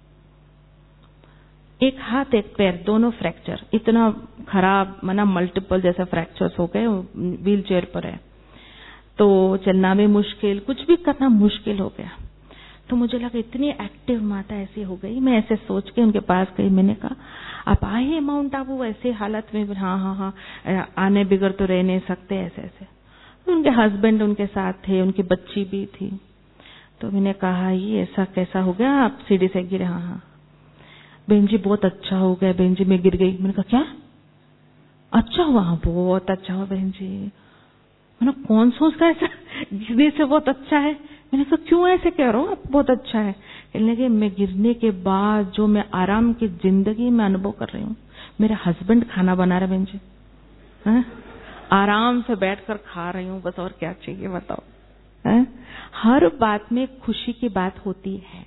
एक हाथ एक पैर दोनों फ्रैक्चर, इतना खराब, मना मल्टीपल जैसा फ्रैक्चर्स हो गए, व्हील चेयर पर है, तो चलना भी मुश्किल, कुछ भी करना मुश्किल हो गया। तो मुझे लगा इतनी एक्टिव माता ऐसी हो गई, मैं ऐसे सोच के उनके पास गई, मैंने कहा आप आए माउंट आबू ऐसे हालत में? हाँ हाँ हाँ, आने बिगड़ तो रह नहीं सकते, ऐसे ऐसे। उनके हस्बैंड उनके साथ थे, उनकी बच्ची भी थी। तो मैंने कहा ये ऐसा कैसा हो गया, आप सीढ़ी से गिरे? हाँ हाँ बहन जी बहुत अच्छा हो गया बहन जी, मैं गिर गई। मैंने कहा क्या अच्छा हुआ? हाँ बहुत अच्छा हुआ बहन जी। मैंने कौन सोचता है ऐसा गिरने से बहुत अच्छा है? मैंने कहा क्यों ऐसे कह रहा हूँ आप, बहुत अच्छा है। कहने लगे मैं गिरने के बाद जो मैं आराम की जिंदगी में अनुभव कर रही हूँ, मेरा हस्बैंड खाना बना रहा है बहन जी, है? आराम से बैठकर खा रही हूँ, बस और क्या चाहिए बताओ। है? हर बात में खुशी की बात होती है,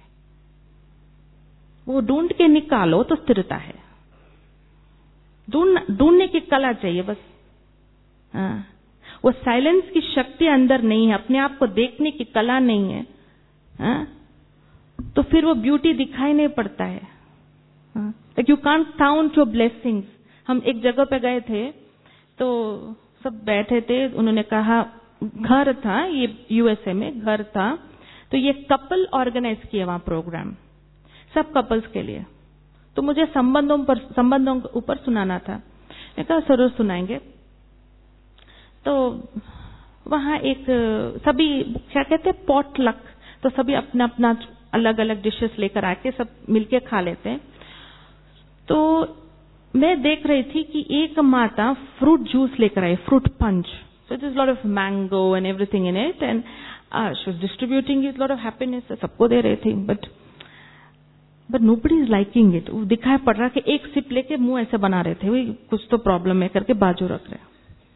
वो ढूंढ के निकालो तो स्थिरता है। ढूंढ ढूंढने की कला चाहिए बस। हाँ, वो साइलेंस की शक्ति अंदर नहीं है, अपने आप को देखने की कला नहीं है, हाँ? तो फिर वो ब्यूटी दिखाई नहीं पड़ता है। You can't count your blessings. हम एक जगह पे गए थे, तो सब बैठे थे, उन्होंने कहा घर था, ये यूएसए में घर था, तो ये कपल ऑर्गेनाइज किया वहां प्रोग्राम, सब कपल्स के लिए। तो मुझे संबंधों पर संबंधों के ऊपर सुनाना था। मैं कहा जरूर सुनाएंगे। तो वहां एक सभी क्या कहते हैं पॉटलक, तो सभी अपना अपना अलग अलग डिशेस लेकर आके सब मिलके खा लेते हैं। तो मैं देख रही थी कि एक माता फ्रूट जूस लेकर आई, fruit punch, so it is lot of mango and everything in it, and uh, she was distributing it, lot of happiness, सबको दे रही थी, but but nobody is liking it। दिखाई पड़ रहा कि एक सिप लेके मुंह ऐसे बना रहे थे, वही कुछ तो प्रॉब्लम है करके बाजू रख रहे।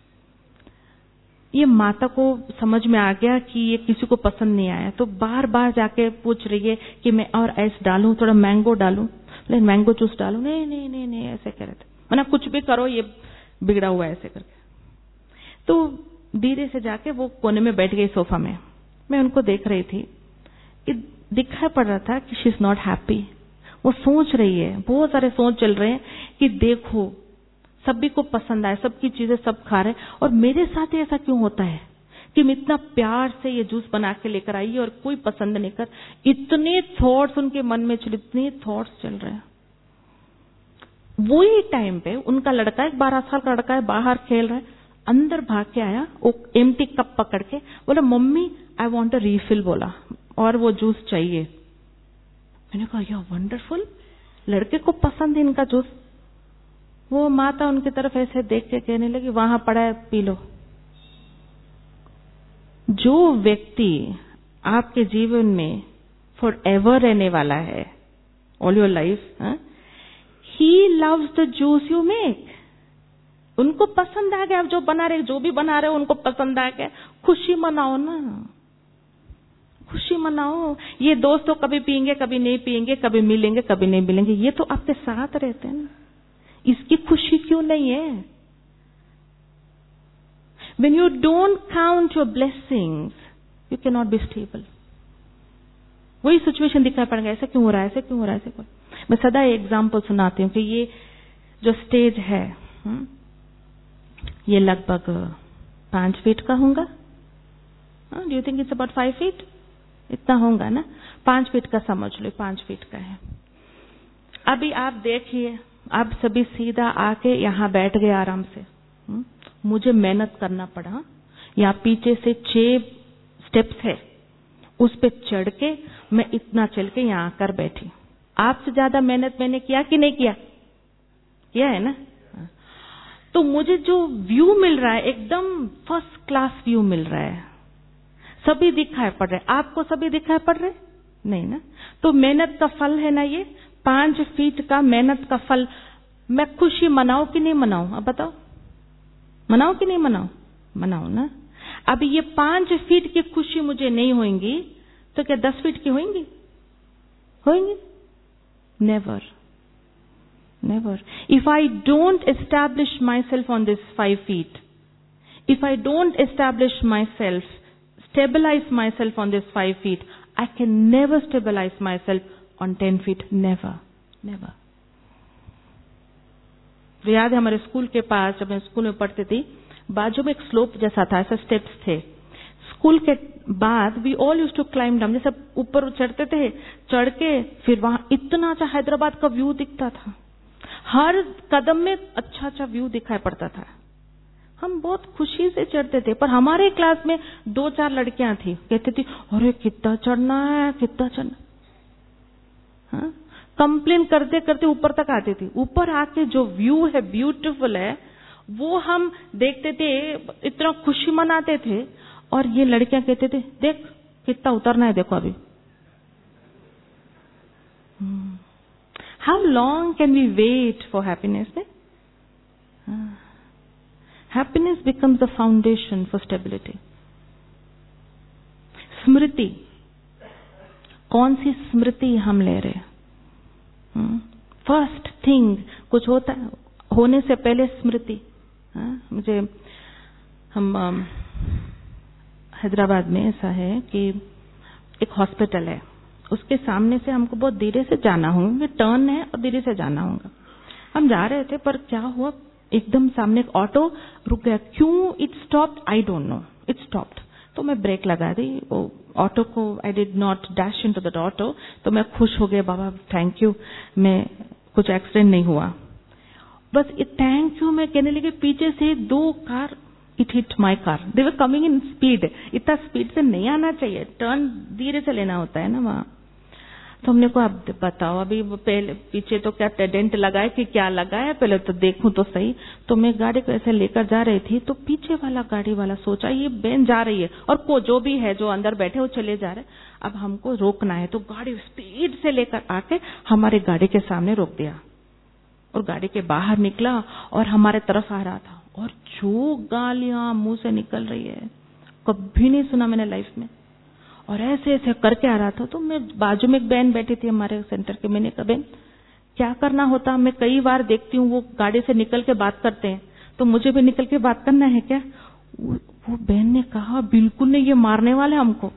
ये माता को समझ में आ गया कि ये किसी को पसंद नहीं आया, तो बार बार जाके पूछ रही है कि मैं और आइस डालूं, थोड़ा मैंगो डालूं, लेकिन मैंगो जूस डालूं, नहीं नहीं नहीं नहीं ऐसे कह रहे थे, मैंने कुछ भी करो ये बिगड़ा हुआ है ऐसे करके। तो धीरे से जाके वो कोने में बैठ गई सोफा में, मैं उनको देख रही थी कि दिखाई पड़ रहा था कि शी इज नॉट हैप्पी। वो सोच रही है, बहुत सारे सोच चल रहे हैं कि देखो सभी को पसंद आए, सबकी चीजें सब खा रहे, और मेरे साथ ऐसा क्यों होता है कि मैं इतना प्यार से ये जूस बना के लेकर आई और कोई पसंद नहीं कर। इतने थॉट्स उनके मन में चल इतने थॉट्स चल रहे हैं। वही टाइम पे उनका लड़का, एक बारह साल का लड़का है, बाहर खेल रहा है, अंदर भाग के आया, वो एम्प्टी कप पकड़ के बोला mummy I want a refill, बोला, और वो जूस चाहिए। मैंने कहा या वंडरफुल, लड़के को पसंद है इनका जूस। वो माता उनकी तरफ ऐसे देख के कहने लगी वहां पड़ा है पी लो। जो व्यक्ति आपके जीवन में फॉर एवर रहने वाला है, all your life, he loves the juice you make. उनको पसंद आ गया, जो बना रहे, जो भी बना रहे उनको पसंद आ गया, खुशी मनाओ ना, खुशी मनाओ। ये दोस्त तो कभी पियेंगे कभी नहीं पियेंगे, कभी मिलेंगे कभी नहीं मिलेंगे, ये तो आपके साथ रहते हैं ना, इसकी खुशी क्यों नहीं है? When you don't count your blessings, you cannot be stable. वही सिचुएशन दिखाई पड़ गया, ऐसा क्यों हो रहा है, ऐसा क्यों हो रहा है, ऐसा क्यों? मैं सदा एग्जाम्पल सुनाती हूँ कि ये जो स्टेज है हुँ? ये लगभग पांच फीट का होगा। Do you think it's about five feet? इतना होगा ना, पांच फीट का समझ लो, पांच फीट का है। अभी आप देखिए, आप सभी सीधा आके यहाँ बैठ गए आराम से। हुँ? मुझे मेहनत करना पड़ा, यहाँ पीछे से छह स्टेप्स है, उस पे चढ़ के मैं इतना चल के यहाँ आकर बैठी। आपसे ज्यादा मेहनत मैंने किया कि नहीं किया? किया है ना। तो मुझे जो व्यू मिल रहा है एकदम फर्स्ट क्लास व्यू मिल रहा है, सभी दिखाई पड़ रहे। आपको सभी दिखाई पड़ रहे? नहीं ना। तो मेहनत का फल है ना ये, पांच फीट का मेहनत का फल। मैं खुशी मनाऊं कि नहीं मनाऊं? अब बताओ, मनाऊं कि नहीं मनाऊं? मनाऊं ना। अब ये पांच फीट की खुशी मुझे नहीं होगी तो क्या दस फीट की होंगी? होंगी? Never, never. If I don't establish myself on this five feet, if I don't establish myself, stabilize myself on this five feet, I can never stabilize myself on ten feet. Never, never. तो याद है हमारे स्कूल के पास, जब मैं स्कूल में पढ़ती थी, बाजू में एक स्लोप जैसा था, ऐसे स्टेप्स थे। स्कूल के बाद we all use to climb down, जैसे ऊपर चढ़ते थे, चढ़ के फिर वहां इतना अच्छा हैदराबाद का व्यू दिखता था। हर कदम में अच्छा अच्छा व्यू दिखाई पड़ता था। हम बहुत खुशी से चढ़ते थे, पर हमारे क्लास में दो चार लड़कियां थी, कहती थी अरे कितना चढ़ना है, कितना चढ़ना। हाँ? कंप्लेन करते करते ऊपर तक आती थी। ऊपर आके जो व्यू है, ब्यूटीफुल है, वो हम देखते थे, इतना खुशी मनाते थे। और ये लड़कियां कहते थे देख कितना उतरना है, देखो अभी। hmm. How long can we wait for happiness? Uh, happiness becomes the foundation for stability. स्मृति, कौन सी स्मृति हम ले रहे हैं? First hmm? थिंग, कुछ होता है होने से पहले स्मृति। uh, मुझे हम um, हैदराबाद में ऐसा है कि एक हॉस्पिटल है, उसके सामने से हमको बहुत धीरे से जाना होगा, टर्न है और धीरे से जाना होगा। हम जा रहे थे, पर क्या हुआ, एकदम सामने एक ऑटो रुक गया। क्यों it stopped? I don't know, it stopped. तो मैं ब्रेक लगा दी, वो ऑटो को, I did not dash into that auto. तो मैं खुश हो गया, बाबा थैंक यू, मैं कुछ एक्सीडेंट नहीं हुआ। बस थैंक यू मैं कहने लगी, पीछे से दो car, it hit my car, they were coming in speed. इतना स्पीड से नहीं आना चाहिए, टर्न धीरे से लेना होता है ना वहां। तो हमने को अब बताओ, अभी पहले पीछे तो क्या डेंट लगा है कि क्या लगा है, पहले तो देखूं तो सही। तो मैं गाड़ी को ऐसे लेकर जा रही थी, तो पीछे वाला गाड़ी वाला सोचा ये बहन जा रही है और को जो भी है जो अंदर बैठे वो चले जा रहे, अब हमको रोकना है। तो गाड़ी स्पीड से लेकर आके हमारे गाड़ी के सामने रोक दिया और गाड़ी के बाहर निकला और हमारे तरफ आ रहा था। और जो गालियां मुंह से निकल रही है कभी नहीं सुना मैंने लाइफ में। और ऐसे ऐसे करके आ रहा था। तो मैं बाजू में एक बहन बैठी थी हमारे सेंटर के, मैंने कहा बहन क्या करना होता, मैं कई बार देखती हूँ वो गाड़ी से निकल के बात करते हैं, तो मुझे भी निकल के बात करना है क्या? वो, वो बहन ने कहा बिल्कुल नहीं, ये मारने वाले हमको,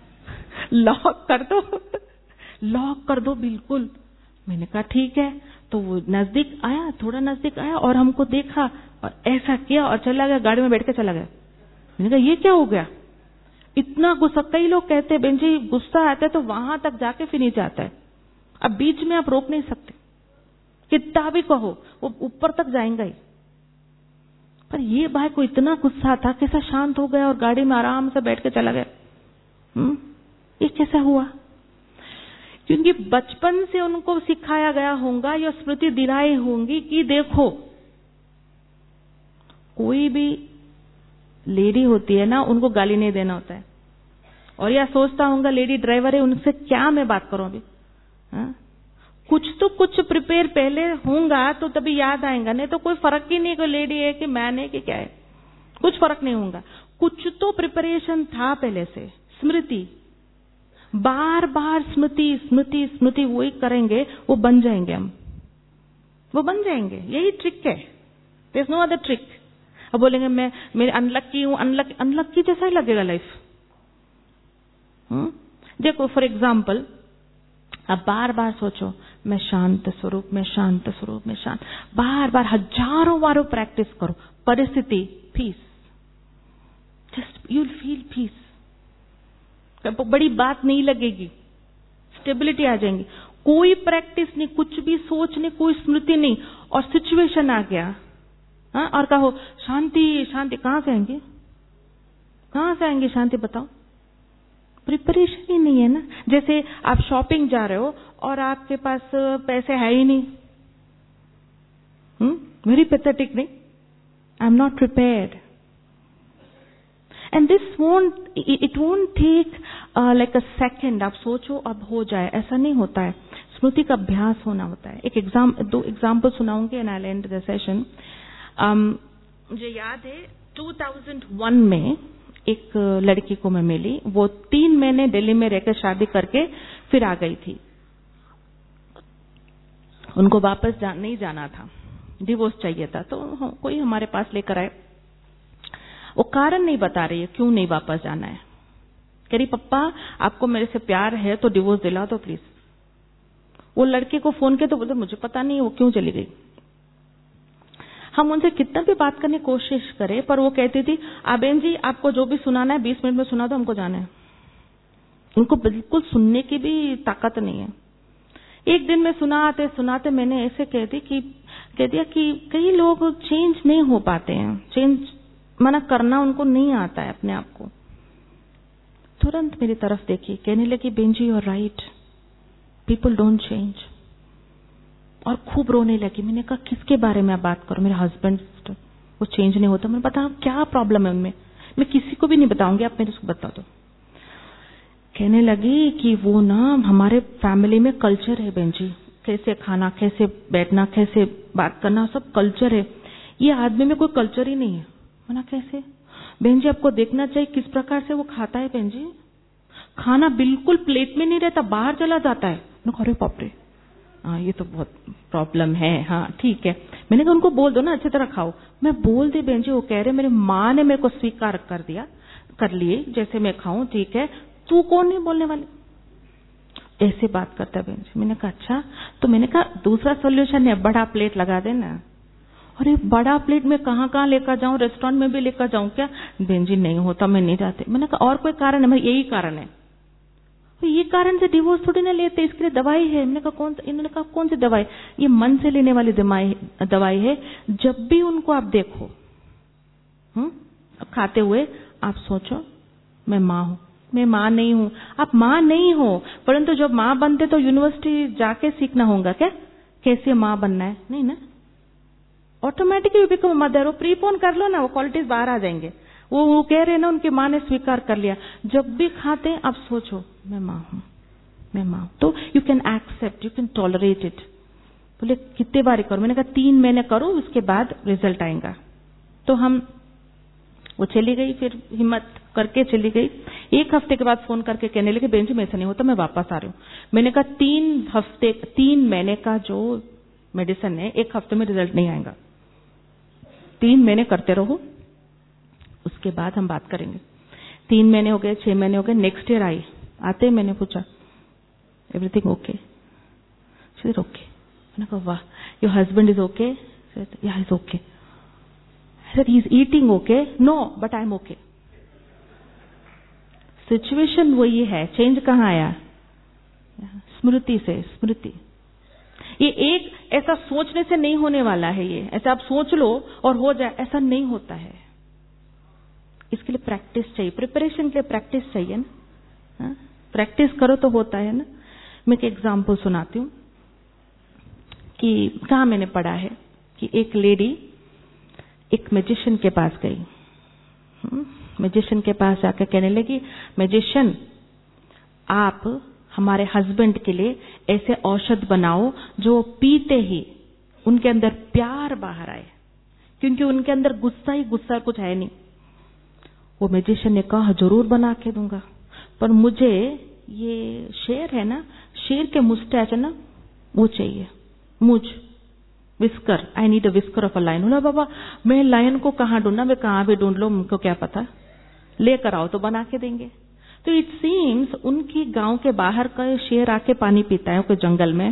लॉक कर दो लॉक कर दो बिल्कुल। मैंने कहा ठीक है। तो वो नजदीक आया, थोड़ा नजदीक आया और हमको देखा और ऐसा किया और चला गया, गाड़ी में बैठ के चला गया। मैंने कहा ये क्या हो गया, इतना गुस्सा। कई लोग कहते हैं बहन जी गुस्सा आता है तो वहां तक जाके फिर नीचे आता है, अब बीच में आप रोक नहीं सकते, कितना भी कहो वो ऊपर तक जाएंगा ही। पर ये भाई को इतना गुस्सा था, कैसा शांत हो गया और गाड़ी में आराम से बैठ के चला गया। हम्म ये कैसा हुआ? क्योंकि बचपन से उनको सिखाया गया होगा या स्मृति दिलाई होंगी कि देखो कोई भी लेडी होती है ना, उनको गाली नहीं देना होता है। और या सोचता होगा लेडी ड्राइवर है, उनसे क्या मैं बात करूं अभी। हा? कुछ तो कुछ प्रिपेयर पहले होगा तो तभी याद आएगा, नहीं तो कोई फर्क ही नहीं, कोई लेडी है कि मैन है कि क्या है, कुछ फर्क नहीं होगा। कुछ तो प्रिपरेशन था पहले से। स्मृति, बार बार स्मृति स्मृति स्मृति वही करेंगे, वो बन जाएंगे, हम वो बन जाएंगे। यही ट्रिक है, there is no other trick. अब बोलेंगे मैं मेरे अनलक्की हूं, अनलक्की अनलक्की जैसा ही लगेगा लाइफ। हम्म देखो फॉर एग्जाम्पल, अब बार बार सोचो मैं शांत स्वरूप में, शांत स्वरूप में, शांत, बार बार हजारों बारों प्रैक्टिस करो। परिस्थिति peace, just you will feel peace. बड़ी बात नहीं लगेगी, स्टेबिलिटी आ जाएंगी। कोई प्रैक्टिस नहीं, कुछ भी सोच नहीं, कोई स्मृति नहीं, और सिचुएशन आ गया, हाँ, और कहो शांति शांति, कहां से आएंगे, कहां से आएंगे शांति, बताओ? प्रिपरेशन ही नहीं है ना। जैसे आप शॉपिंग जा रहे हो और आपके पास पैसे है ही नहीं, वेरी पैथेटिक, नहीं? I am not prepared. And this won't, it won't take like a second, आप सोचो अब हो जाए, ऐसा नहीं होता है। स्मृति का अभ्यास होना होता है। एक एग्जाम, दो एग्जाम्पल सुनाऊंगी and I will end the session. मुझे याद है दो हज़ार एक में एक लड़की को मैं मिली, वो तीन महीने दिल्ली में रहकर शादी करके फिर आ गई थी। उनको वापस जा, नहीं जाना था, डिवोर्स चाहिए था, तो कोई हमारे पास लेकर आए। वो कारण नहीं बता रही है क्यों नहीं वापस जाना है। कह रही पप्पा आपको मेरे से प्यार है तो डिवोर्स दिला दो प्लीज। वो लड़के को फोन किया तो बोलते मुझे पता नहीं वो क्यों चली गई। हम उनसे कितना भी बात करने की कोशिश करें, पर वो कहती थी आबेन जी आपको जो भी सुनाना है बीस मिनट में सुना दो, हमको जाना है। उनको बिल्कुल सुनने की भी ताकत नहीं है। एक दिन में सुनाते सुनाते मैंने ऐसे कह दी कि कह दिया कि कई लोग चेंज नहीं हो पाते हैं, चेंज मना करना उनको नहीं आता है अपने आप को। तुरंत मेरी तरफ देखी, कहने लगी ben ji you are right, people don't change, और खूब रोने लगी। मैंने कहा किसके बारे में आप बात करो? मेरे हस्बैंड, वो चेंज नहीं होता। मैंने बताया क्या प्रॉब्लम है उनमें? मैं किसी को भी नहीं बताऊंगी, आप मेरे को बता दो। कहने लगी कि वो ना हमारे फैमिली में कल्चर है बेन जी, कैसे खाना, कैसे बैठना, कैसे बात करना, सब कल्चर है। ये आदमी में कोई कल्चर ही नहीं है। मैंने कैसे? बेन जी आपको देखना चाहिए किस प्रकार से वो खाता है बेन जी, खाना बिल्कुल प्लेट में नहीं रहता, बाहर चला जाता है। मैंने अरे बाप रे, हाँ ये तो बहुत प्रॉब्लम है। हाँ ठीक है, मैंने कहा उनको बोल दो ना अच्छी तरह खाओ। मैं बोल दी बेन जी, वो कह रहे मेरी माँ ने मेरे को स्वीकार कर दिया, कर लिए जैसे मैं खाऊं, ठीक है, तू कौन नहीं बोलने वाली, ऐसे बात करता है बेन जी। मैंने कहा अच्छा, तो मैंने कहा दूसरा सोल्यूशन है, बड़ा प्लेट लगा देना। अरे बड़ा प्लेट में कहाँ कहाँ लेकर जाऊं, रेस्टोरेंट में भी लेकर जाऊं क्या? बेन जी नहीं होता, मैं नहीं जाती। मैंने कहा और कोई कारण है? मैं यही कारण है। तो ये कारण से डिवोर्स थोड़ी ना लेते, इसके लिए दवाई है। मैंने कहा कौन? इन्होंने कहा कौन सी दवाई? ये मन से लेने वाली दवाई है। जब भी उनको आप देखो हम्म खाते हुए, आप सोचो मैं माँ हूं, मैं माँ नहीं हूं। आप माँ नहीं हो, परंतु जब माँ बनते तो यूनिवर्सिटी जाके सीखना होगा क्या कैसे माँ बनना है? नहीं ना, ऑटोमेटिकली बिकम मदर। वो प्रीपोन कर लो ना, वो क्वालिटीज बाहर आ जाएंगे। वो वो कह रहे हैं ना उनकी माँ ने स्वीकार कर लिया। जब भी खाते हैं आप सोचो मैं माँ हूं, मैं माँ हूं, तो you can accept, you can tolerate it. बोले कितने बार करो? मैंने कहा तीन महीने करो, उसके बाद रिजल्ट आएगा। तो हम वो चली गई, फिर हिम्मत करके चली गई। एक हफ्ते के बाद फोन करके कहने लगे बेन जी मैं ऐसा नहीं होता, मैं वापस आ रही हूँ। मैंने कहा तीन हफ्ते तीन महीने का जो मेडिसिन है, एक हफ्ते में रिजल्ट नहीं आएगा, तीन महीने करते रहो, उसके बाद हम बात करेंगे। तीन महीने हो गए, छह महीने हो गए, नेक्स्ट ईयर आई। आते ही मैंने पूछा everything okay? She is okay. मैंने कहा वाह, योर हस्बैंड इज ओके? या is okay. Sir he is eating okay? No but I am okay. Situation वही है, चेंज कहाँ आया? स्मृति से। स्मृति ये एक ऐसा सोचने से नहीं होने वाला है। ये ऐसा आप सोच लो और हो जाए, ऐसा नहीं होता है। इसके लिए प्रैक्टिस चाहिए, प्रिपरेशन के लिए प्रैक्टिस चाहिए ना। प्रैक्टिस करो तो होता है ना। मैं एक एग्जांपल सुनाती हूँ कि कहाँ मैंने पढ़ा है कि एक लेडी एक मैजिशियन के पास गई। मैजिशियन के पास जाकर कहने लगी मैजिशियन आप हमारे हस्बैंड के लिए ऐसे औषध बनाओ जो पीते ही उनके अंदर प्यार बाहर आए, क्योंकि उनके अंदर गुस्सा ही गुस्सा, कुछ है नहीं। वो मैजिशियन ने कहा जरूर बना के दूंगा, पर मुझे ये शेर है ना, शेर के मुस्टैच है ना, वो चाहिए मुझ whisker. I need a whisker of a lion. बोला बाबा मैं लायन को कहाँ ढूंढना, मैं कहाँ भी ढूंढ लो, उनको क्या पता, लेकर आओ तो बना के देंगे। तो इट सीम्स उनकी गांव के बाहर का शेर आके पानी पीता है कोई जंगल में,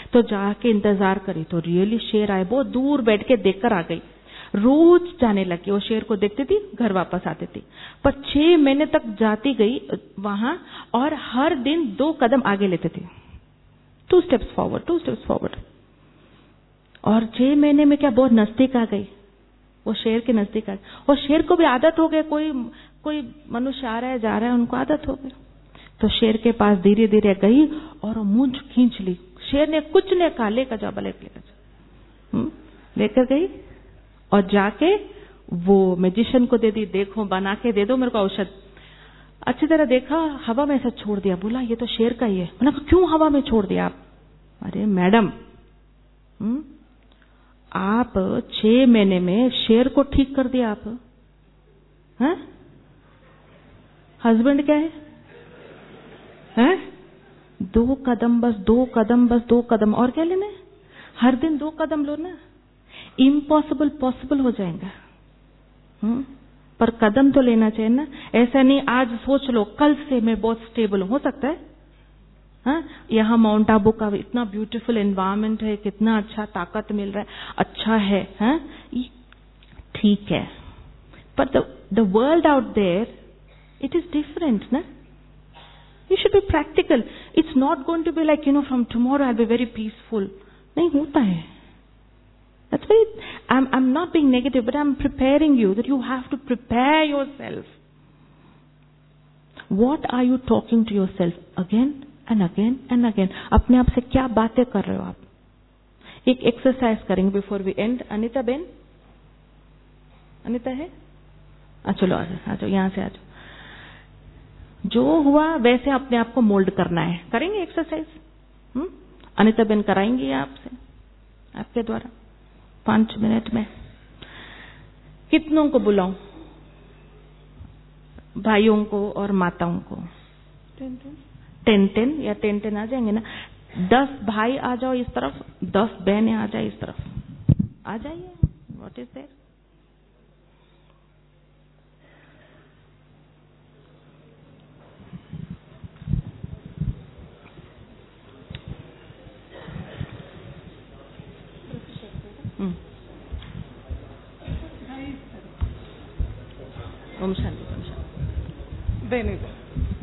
तो जाके इंतजार करी तो रियली शेर आए, बहुत दूर बैठ के देखकर आ गई। रोज जाने लगी, वो शेर को देखती थी, घर वापस आती थी। पर छह महीने तक जाती गई वहां और हर दिन दो कदम आगे लेते थे, two steps forward, two steps forward. और छह महीने में क्या बहुत नजदीक आ गई, वो शेर के नजदीक आ गई। और शेर को भी आदत हो गई, कोई कोई मनुष्य आ रहा है जा रहा है, उनको आदत हो गई। तो शेर के पास धीरे धीरे गई और मूंछ खींच ली। शेर ने कुछ ने कहा, लेकर जाओ, भले लेकर जाओ। लेकर गई और जाके वो मैजिशियन को दे दी, देखो बना के दे दो मेरे को औषध। अच्छी तरह देखा, हवा में ऐसा छोड़ दिया। बोला ये तो शेर का ही है। मैंने कहा क्यों हवा में छोड़ दिया आप? अरे मैडम, हुँ? आप छह महीने में शेर को ठीक कर दिया आप। हैं? हस्बैंड क्या है? हैं? दो कदम, बस दो कदम, बस दो कदम। और क्या लेना है? हर दिन दो कदम लो ना, इम्पॉसिबल पॉसिबल हो जाएगा। हुँ? पर कदम तो लेना चाहिए ना। ऐसा नहीं आज सोच लो कल से मैं बहुत स्टेबल हूं, हो सकता है? हाँ, यहाँ माउंट आबू का इतना ब्यूटीफुल एनवायरनमेंट है, कितना अच्छा ताकत मिल रहा है, अच्छा है, हाँ? ठीक है, पर the world out there it is different ना। You should be practical. It's not going to be like you know from tomorrow I will be very peaceful. नहीं होता है। That's why I'm, I'm not being negative, but I'm preparing you that you have to prepare yourself. What are you talking to yourself again and again and again? अपने आप से क्या बातें कर रहे हो आप? एक एक्सरसाइज करेंगे before we end. Anita ben, Anita है? आ चलो आ जाओ, आ जाओ यहाँ से आ जाओ। जो हुआ वैसे अपने आप को मोल्ड करना है। करेंगे एक्सरसाइज? हम्म, अनिता बेन कराएंगी आपसे, आपके द्वारा पांच मिनट में। कितनों को बुलाऊं? भाइयों को और माताओं को? टेन टेन या टेन टेन आ जाएंगे ना। दस भाई आ जाओ इस तरफ, दस बहनें आ जाए इस तरफ। आ जाइए। What is there? ओम शांति, ओम शांति। देने दो।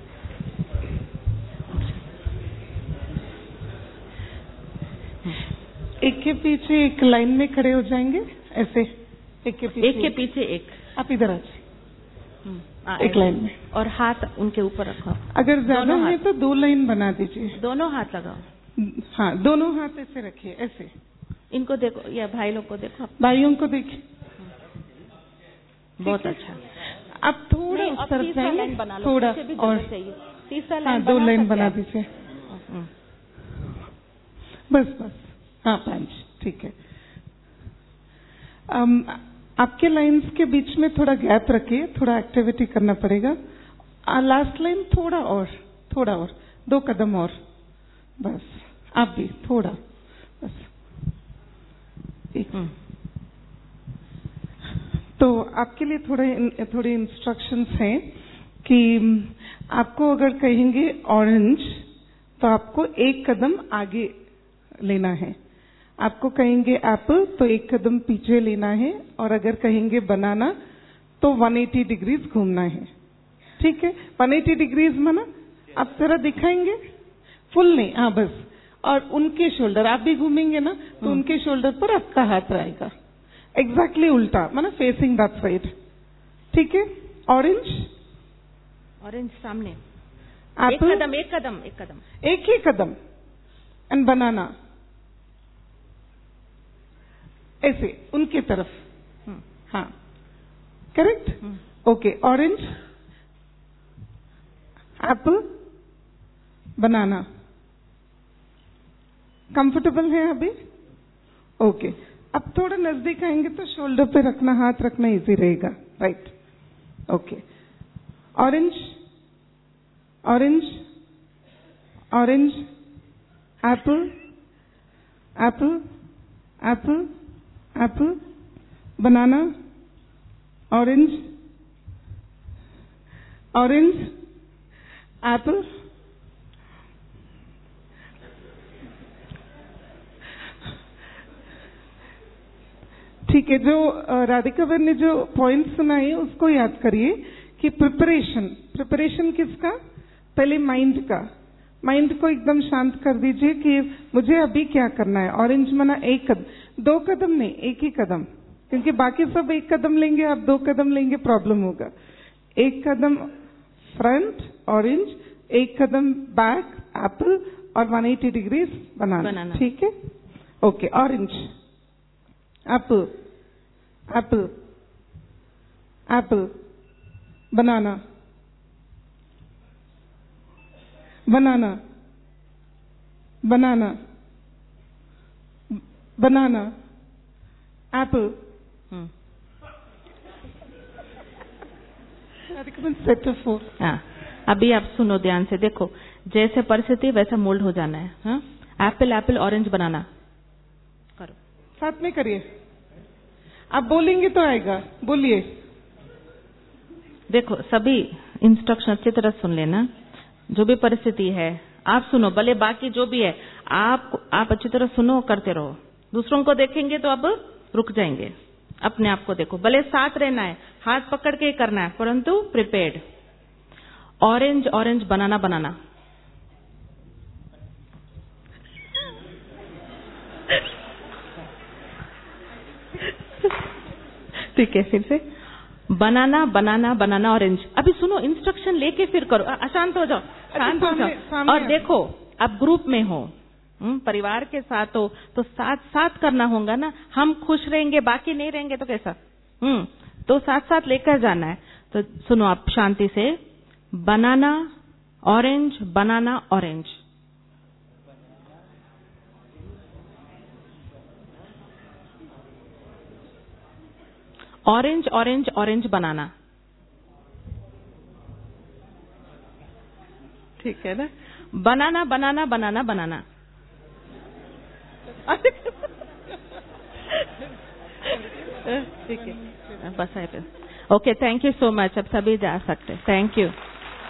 एक के पीछे एक लाइन में खड़े हो जाएंगे ऐसे, एक के पीछे एक के पीछे एक। आप इधर आ जाइए, एक लाइन में। और हाथ उनके ऊपर रखो। अगर ज्यादा है तो दो लाइन बना दीजिए। दोनों हाथ लगाओ। हाँ, दोनों हाथ ऐसे रखिए, ऐसे। इनको देखो या भाई लोग को देखो, भाइयों को देखिए। बहुत अच्छा। अब थोड़ा उस तरफ जाएंगे, थोड़ा और तीसरा हाँ, दो लाइन बना दीजिए। बस बस, हाँ पांच, ठीक है। um, आपके लाइंस के बीच में थोड़ा गैप रखिए, थोड़ा एक्टिविटी करना पड़ेगा। लास्ट लाइन थोड़ा और, थोड़ा और, दो कदम और, बस। आप भी थोड़ा, बस। तो आपके लिए थोड़े थोड़े इंस्ट्रक्शंस हैं कि आपको अगर कहेंगे ऑरेंज तो आपको एक कदम आगे लेना है। आपको कहेंगे एप्पल तो एक कदम पीछे लेना है। और अगर कहेंगे बनाना तो एक सौ अस्सी डिग्रीज घूमना है। ठीक है? एक सौ अस्सी डिग्रीज माना आप जरा दिखाएंगे, फुल नहीं, हाँ बस। और उनके शोल्डर, आप भी घूमेंगे ना तो उनके शोल्डर पर आपका हाथ रहेगा, एग्जैक्टली उल्टा, माना फेसिंग दैट साइड। ठीक है? ऑरेंज, ऑरेंज सामने, एप्पल, एक कदम एक कदम एक कदम एक ही कदम। एंड बनाना ऐसे उनके तरफ। हाँ, correct? Okay, orange, apple, banana. Comfortable है अभी? ओके, अब थोड़ा नजदीक आएंगे तो शोल्डर पे रखना, हाथ रखना इजी रहेगा, right? Okay, orange, orange, orange, apple, apple, apple, apple, banana, orange, orange, apple, ठीक है, जो अ, राधिका बहन ने जो पॉइंट सुनाए उसको याद करिए कि प्रिपरेशन प्रिपरेशन किसका, पहले माइंड का, माइंड को एकदम शांत कर दीजिए कि मुझे अभी क्या करना है। ऑरेंज मना एक कदम, दो कदम नहीं, एक ही कदम, क्योंकि बाकी सब एक कदम लेंगे, आप दो कदम लेंगे प्रॉब्लम होगा। एक कदम फ्रंट ऑरेंज, एक कदम बैक एप्पल और एक सौ अस्सी डिग्रीज बनाना, ठीक है? Okay, orange apple apple apple banana banana banana banana apple set of four. हाँ, अभी आप सुनो ध्यान से, देखो जैसे परिस्थिति वैसा मोल्ड हो जाना है। हाँ, एप्पल एप्पल ऑरेंज बनाना, करो साथ में करिए, आप बोलेंगे तो आएगा, बोलिए। देखो सभी इंस्ट्रक्शन अच्छी तरह सुन लेना, जो भी परिस्थिति है आप सुनो, भले बाकी जो भी है आप आप अच्छी तरह सुनो, करते रहो। दूसरों को देखेंगे तो अब रुक जाएंगे, अपने आप को देखो, भले साथ रहना है, हाथ पकड़ के करना है, परंतु prepared. Orange orange banana banana, ठीक है, फिर से बनाना बनाना बनाना ऑरेंज। अभी सुनो, इंस्ट्रक्शन लेके फिर करो, अशांत हो जाओ, शांत हो जाओ। और देखो अब ग्रुप में हो, परिवार के साथ हो, तो साथ साथ करना होगा ना। हम खुश रहेंगे, बाकी नहीं रहेंगे तो कैसा? हम्म तो साथ साथ लेकर जाना है। तो सुनो आप शांति से, banana orange banana orange, orange orange orange banana, ठीक है ना? बनाना बनाना बनाना बनाना, ठीक है, बस है फिर। Okay, thank you so much. अब सभी जा सकते, थैंक यू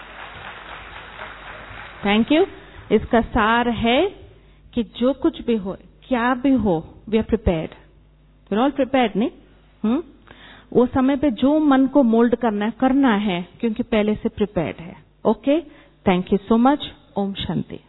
थैंक यू। इसका सार है कि जो कुछ भी हो, क्या भी हो, we are prepared, we are all prepared, नहीं? हम्म वो समय पे जो मन को मोल्ड करना है करना है, क्योंकि पहले से प्रिपेयर्ड है। Okay, thank you so much. ओम शांति।